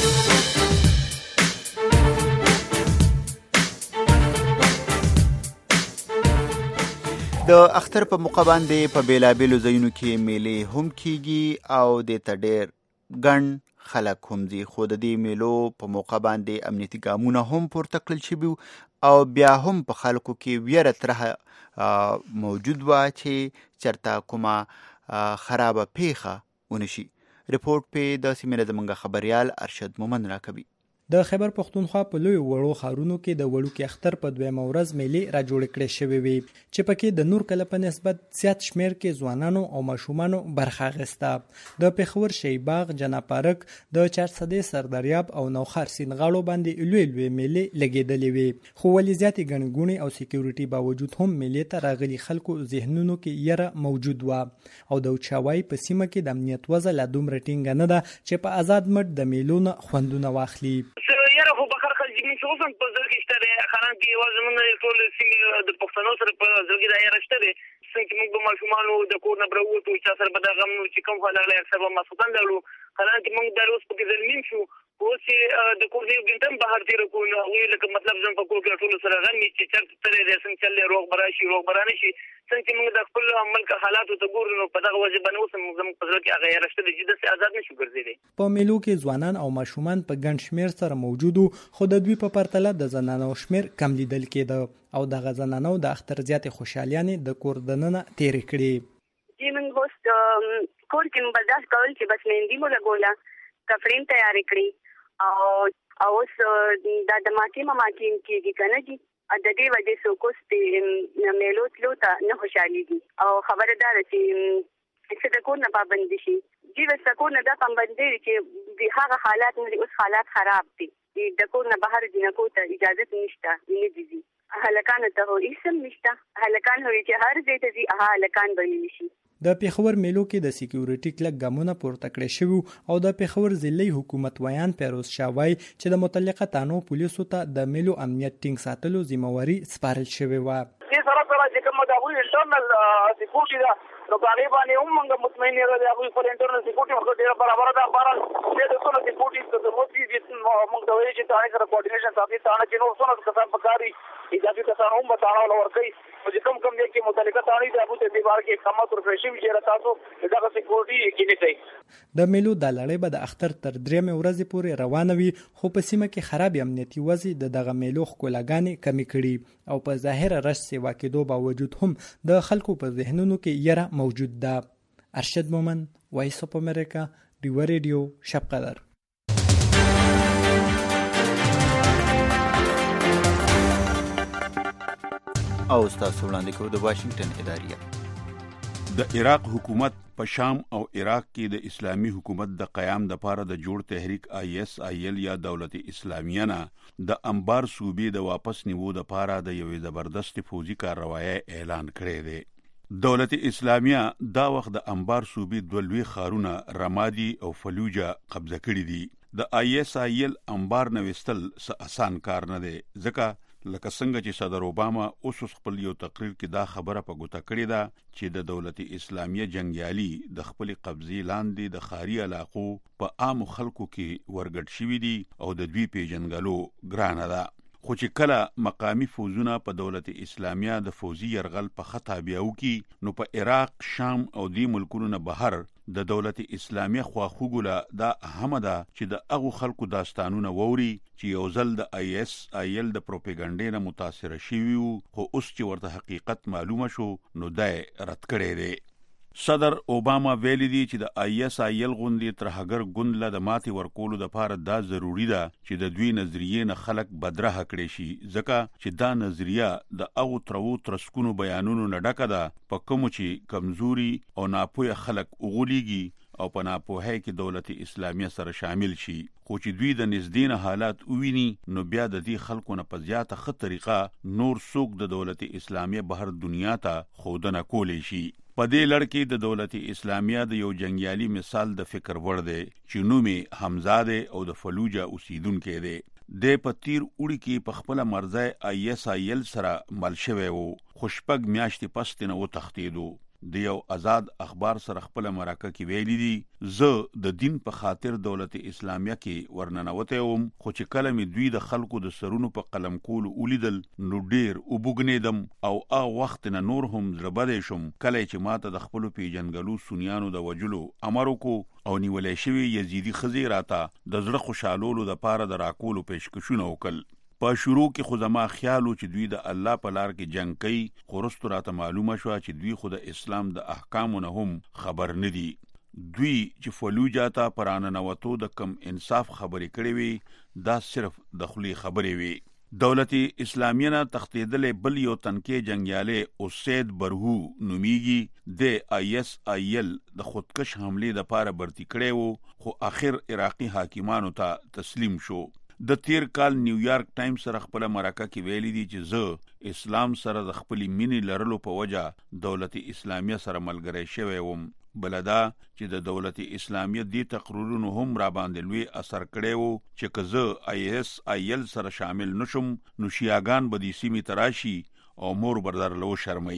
د اختر په موقع باندې په بیلابیلو ځایونو کې میلې هم کیږي او د تډیر ګڼ خلک هم دي، خو د دې میلو په موقع باندې امنیتي ګامونه هم پورته کړل شوي او بیا هم په خلکو کې ویره ترهه موجود وه چې چرته کومه خرابه پیښه ونشي. رپورټ په د سیمې نه زموږ خبریال ارشد مومن راکوي. د خیبر پښتونخوا په لوی وړو ښارونو کې د وړوکي اختر په دویمه ورځ میلې را جوړې کړې شوې وي چې پکې د نور کله په نسبت زیات شمیر کې ځوانانو او ماشومانو برخه اخیسته. د پیښور شی باغ، جنا پارک، د 400 سردریاب او نوخار سیند غاړو باندې لوی میلې لګېدلې وي، خو ولې زیاتې ګڼګونې او سکیورټي باوجود هم میلې ته راغلي خلکو ذهنونو کې یره موجود و او د چاوای په سیمه کې د امنیت وضع لا دومره ټینګه نه ده چې په آزاد مټ د میلو نه خوندونه واخلي. یاره خو بخر خلجی من اوس هم په ځل کې شته خلک کې واځ موږ ټول سیمه د پښتنو سره په ځل کې دا یاره شته څنګه موږ د ماشومانو د کور نه بروتو چې سره به دا غم چې کوم خلک له اکثر ما سلطان دلو خلک موږ د اوس په ځلمین شو اوس د کور دی ګنټم بهر تیر کو نو وی لکه مطلب زم په کور کې ټول سره غني چې چرته تلې دې څنګه چلې روغ براشي روغ برانه شي څنګه موږ د خپل ملک حالاتو ته ګورو نو په دغه وجه باندې اوس زم په ځل کې هغه راشته د جدي آزاد نشو ګرځېدي. په میلو کې ځوانان او ماشومان په ګڼ شمیر سره موجودو خو د دوی په پرتله د زنانو شمیر کم لیدل کېده او د زنانو د اختر زیات خوشحالیانې د کور دننه تیرې کړې. جی من هوست کور کې برداشت کول چې بس مهندی مو لګولا کفرین تیار کړی او اوس د ماټي کېږي کنه جی د دې وجه سو کوست میلو تلو ته نه خوشحالي او خبردار چې د کور نه پابند شي جی وسه کور نه د پابند دي چې د هغه حالات نه اوس حالات خراب دي د کور نه بهر دي نه کوته اجازه نشته نه دي هلکان ته هو اسم نشته هلکان هو چې هر ځای ته دي هلکان بلی شي. د پیښور میلو کې د سکیورټي کلک ګامونه پورته کړی شوی او د پیښور ضلعي حکومت ویان پیروز شاوای چې د متعلقه تانو پولیسو ته د میلو امنیت ټینګ ساتلو ذمہواری سپارل شوی و. دې سره چې کوم د هغوی انټرنل سکیورټي دا نو باندې باندې موږ مطمئن یو د هغوی پر انټرنل سکیورټي موږ ډیر برابر ده باران دې د ټول سکیورټي د موږ دې موږ د وایي چې تاسو سره کوارډینیشن ساتي تاسو چې نو څونه کسان پکاري اجازه کسان هم بتاړو لور کوي چې کوم دې کې متعلقه تاړي د ابو ته دیوار کې کمات او فرشي چې تاسو دغه سکیورټي کې نه کوي. د میلو د لړۍ به د اختر تر 3 ورځې پورې روانه وي خو په سیمه کې خراب امنیتي وضع دغه میلو ښکلاګانې کمی کړي او په ظاهر رش سیوا کېدو باوجود هم د خلکو په ذهنونو کې یره موجود ده. ارشد مومن، وایس اف امریکا، ډیو ریډیو، شب قدر. او تاسو وړاندې کوو د واشنگټن اداریه. د عراق حکومت په شام او عراق کې د اسلامي حکومت د قیام لپاره د جوړ تحریک ISIL یا دولت اسلامیه نه د انبار صوبې د واپس نیولو لپاره د یوې زبردست فوجي کاروایی اعلان کړی دی. دولت اسلامیه دا وخت د انبار صوبې دوه لوی ښارونه رمادي او فلوجه قبضه کړي دي. د ISIL انبار نوستل څه آسان کار نه دی ځکه لکه څنګه چې صدر اوباما اوس خپل یو تقریر کې دا خبره په ګوته کړې ده چې د دولت اسلامیه جنگیالي د خپل قبضې لاندې د خاري علاقو په عام خلکو کې ورګډ شوي دي او د دوی پیژنګلو ګرانه ده. خو چې کله مقامی فوزونه په دولت اسلامیه د فوزي يرغل په خطا بیاو کې نو په عراق، شام او دی ملکونو نه بهر د دولت اسلامیه خواخوګله دا اهمه ده چې د هغو خلکو داستانونه ووري چې یو ځل د ISIL د پروپاګاندا نه متاثر شوي وو خو اوس چې ورته حقیقت معلومه شو نو دا رد کړی دی. صدر اوباما ویلي دی چې د ISIL غوندې ترهګر ګوند له د ماتې ورکولو لپاره دا ضروری ده چې د دوی نظریې نه خلک بدرهه کړي شي ځکه چې دا نظریه د هغو ترو ترسکونو بیانونو نه ډکه ده په کومو چې کمزوري او ناپوهه خلک وغولېږي او په ناپوهۍ کې دولت اسلامیه سره شامل شي. خو چې دوی د نږدې نه حالات وویني نو بیا د دې خلکو نه په زیاته ښه طریقه نور څوک د دولت اسلامیه بهر دنیا ته ښودنه کولی شي. په دې لړ کې د دولت اسلامیه د یو جنگیالي مثال د فکر وړ دی چې نوم یې حمزه دی او د فلوجه اوسیدونکی دی. د په تیر اوړي کې په خپل مرزه ISIL سره مل شوی وو خو شپږ میاشتې پس نه وتښتېدو. د یو آزاد اخبار سره خپل مرکه کې ویلي دي زه د دین په خاطر دولت اسلامیه کې ورننوته وم خو چې کله مې دوی د خلکو د سرونو په قلم کول ولیدل نو ډیر وبګنیدم او هغه وخت نه نور هم زړبدې شم کله چې ماته د خپل پیژنګلو سنیانو د وجلو امر وکړو او نیولې شوی یزیدي خزې راته د زړه خوشالولو د پاره د راکولو پیشکشونه وکړل. په شروع کې خو زما خیالو چې دوی د الله په لار کې جنگ کوي خو وروسته راته معلومه شوه چې دوی خو د اسلام د احکامو نه هم خبر نه دي. دوی چې فلوجه ته په راننوتو د کم انصاف خبرې کړې وي دا صرف د خولې خبرې وي. دولت اسلامیه نه تښتېدلی بل یو تنکي جنګیالی اسید برهو نومیږي د ISIL د خودکش حملې دپاره برتي کړی وو خو آخر عراقي حاکمانو ته تسلیم شو. د تیر کال نیویارک ټایمز سره خپل مرکه کې ویلي دي چې زه اسلام سره د خپل مینې لرلو په وجه دولت اسلامیه سره ملګری شوی وم. بلدا چې د دولت اسلامیه دی تقریرونو هم را باندې لوی اثر کړی وو چې که زه ISIL سره شامل نشم نو شیعاګان به دې سیمې ته راشي او مور بردار لو شرمي.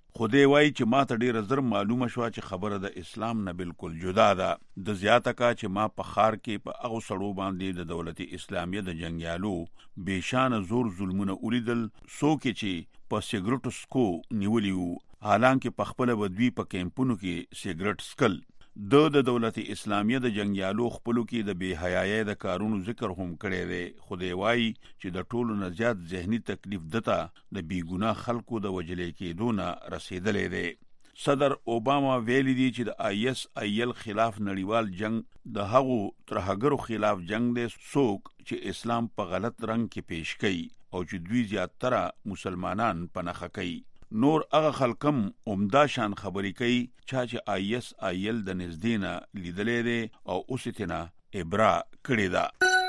خدای وایي چې ما ته ډیره زر معلومه شوه چې خبره د اسلام نه بالکل جدا ده. د زیاته کا چې ما په خار کې په هغو سړو باندې د دولت اسلامیه د جنګیالو بېشانه زور ظلمونه ولیدل، څوک چې په سیګرټو سکو نیولي وو، حالانکه په خپله به دوی په کیمپونو کې سیګرټ سکل. د دولت اسلامیه د جنگیالو خپلو کې د بے حیايۍ د کارونو ذکر هم کړی دی. خدای وایي چې د ټولو نه زیات ذهني تکلیف دته د بیګناه خلکو د وجلې کېدو نه رسېدلی دی. صدر اوباما ویلي دی چې د ISIL خلاف نړیوال جنگ د هغو ترهګرو خلاف جنگ دی څوک چې اسلام په غلط رنګ کې پیش کوي او چې دوی زیاتره مسلمانان په نښه کوي. نور هغه خلکم عمده شان خبرې کوي چې ISIL د نږدې نه لیدلی دی او اوس یې ترنه ابرا کړې ده.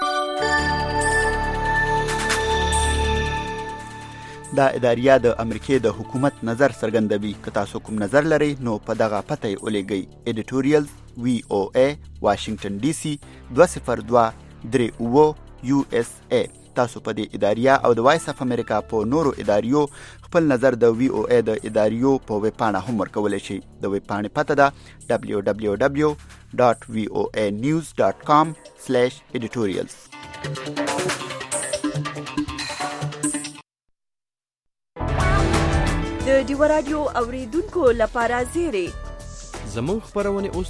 دا اداریه د امریکې د حکومت نظر څرګندوي. که تاسو کوم نظر لرئ نو په دغه پته یې ولیږئ. editorials VOA واشنگټن DC 20238 USA. تاسو په دې اداریه او د وایس اف امریکا په نورو اداریو خپل نظر د VOA د اداریو په ویب پاڼه هم ورکولی شئ. د ویب پاڼې پته ده www.voanews.com/editorials. د ډیو رادیو اوریدونکو لپاره زیری زموږ خبرونه اوس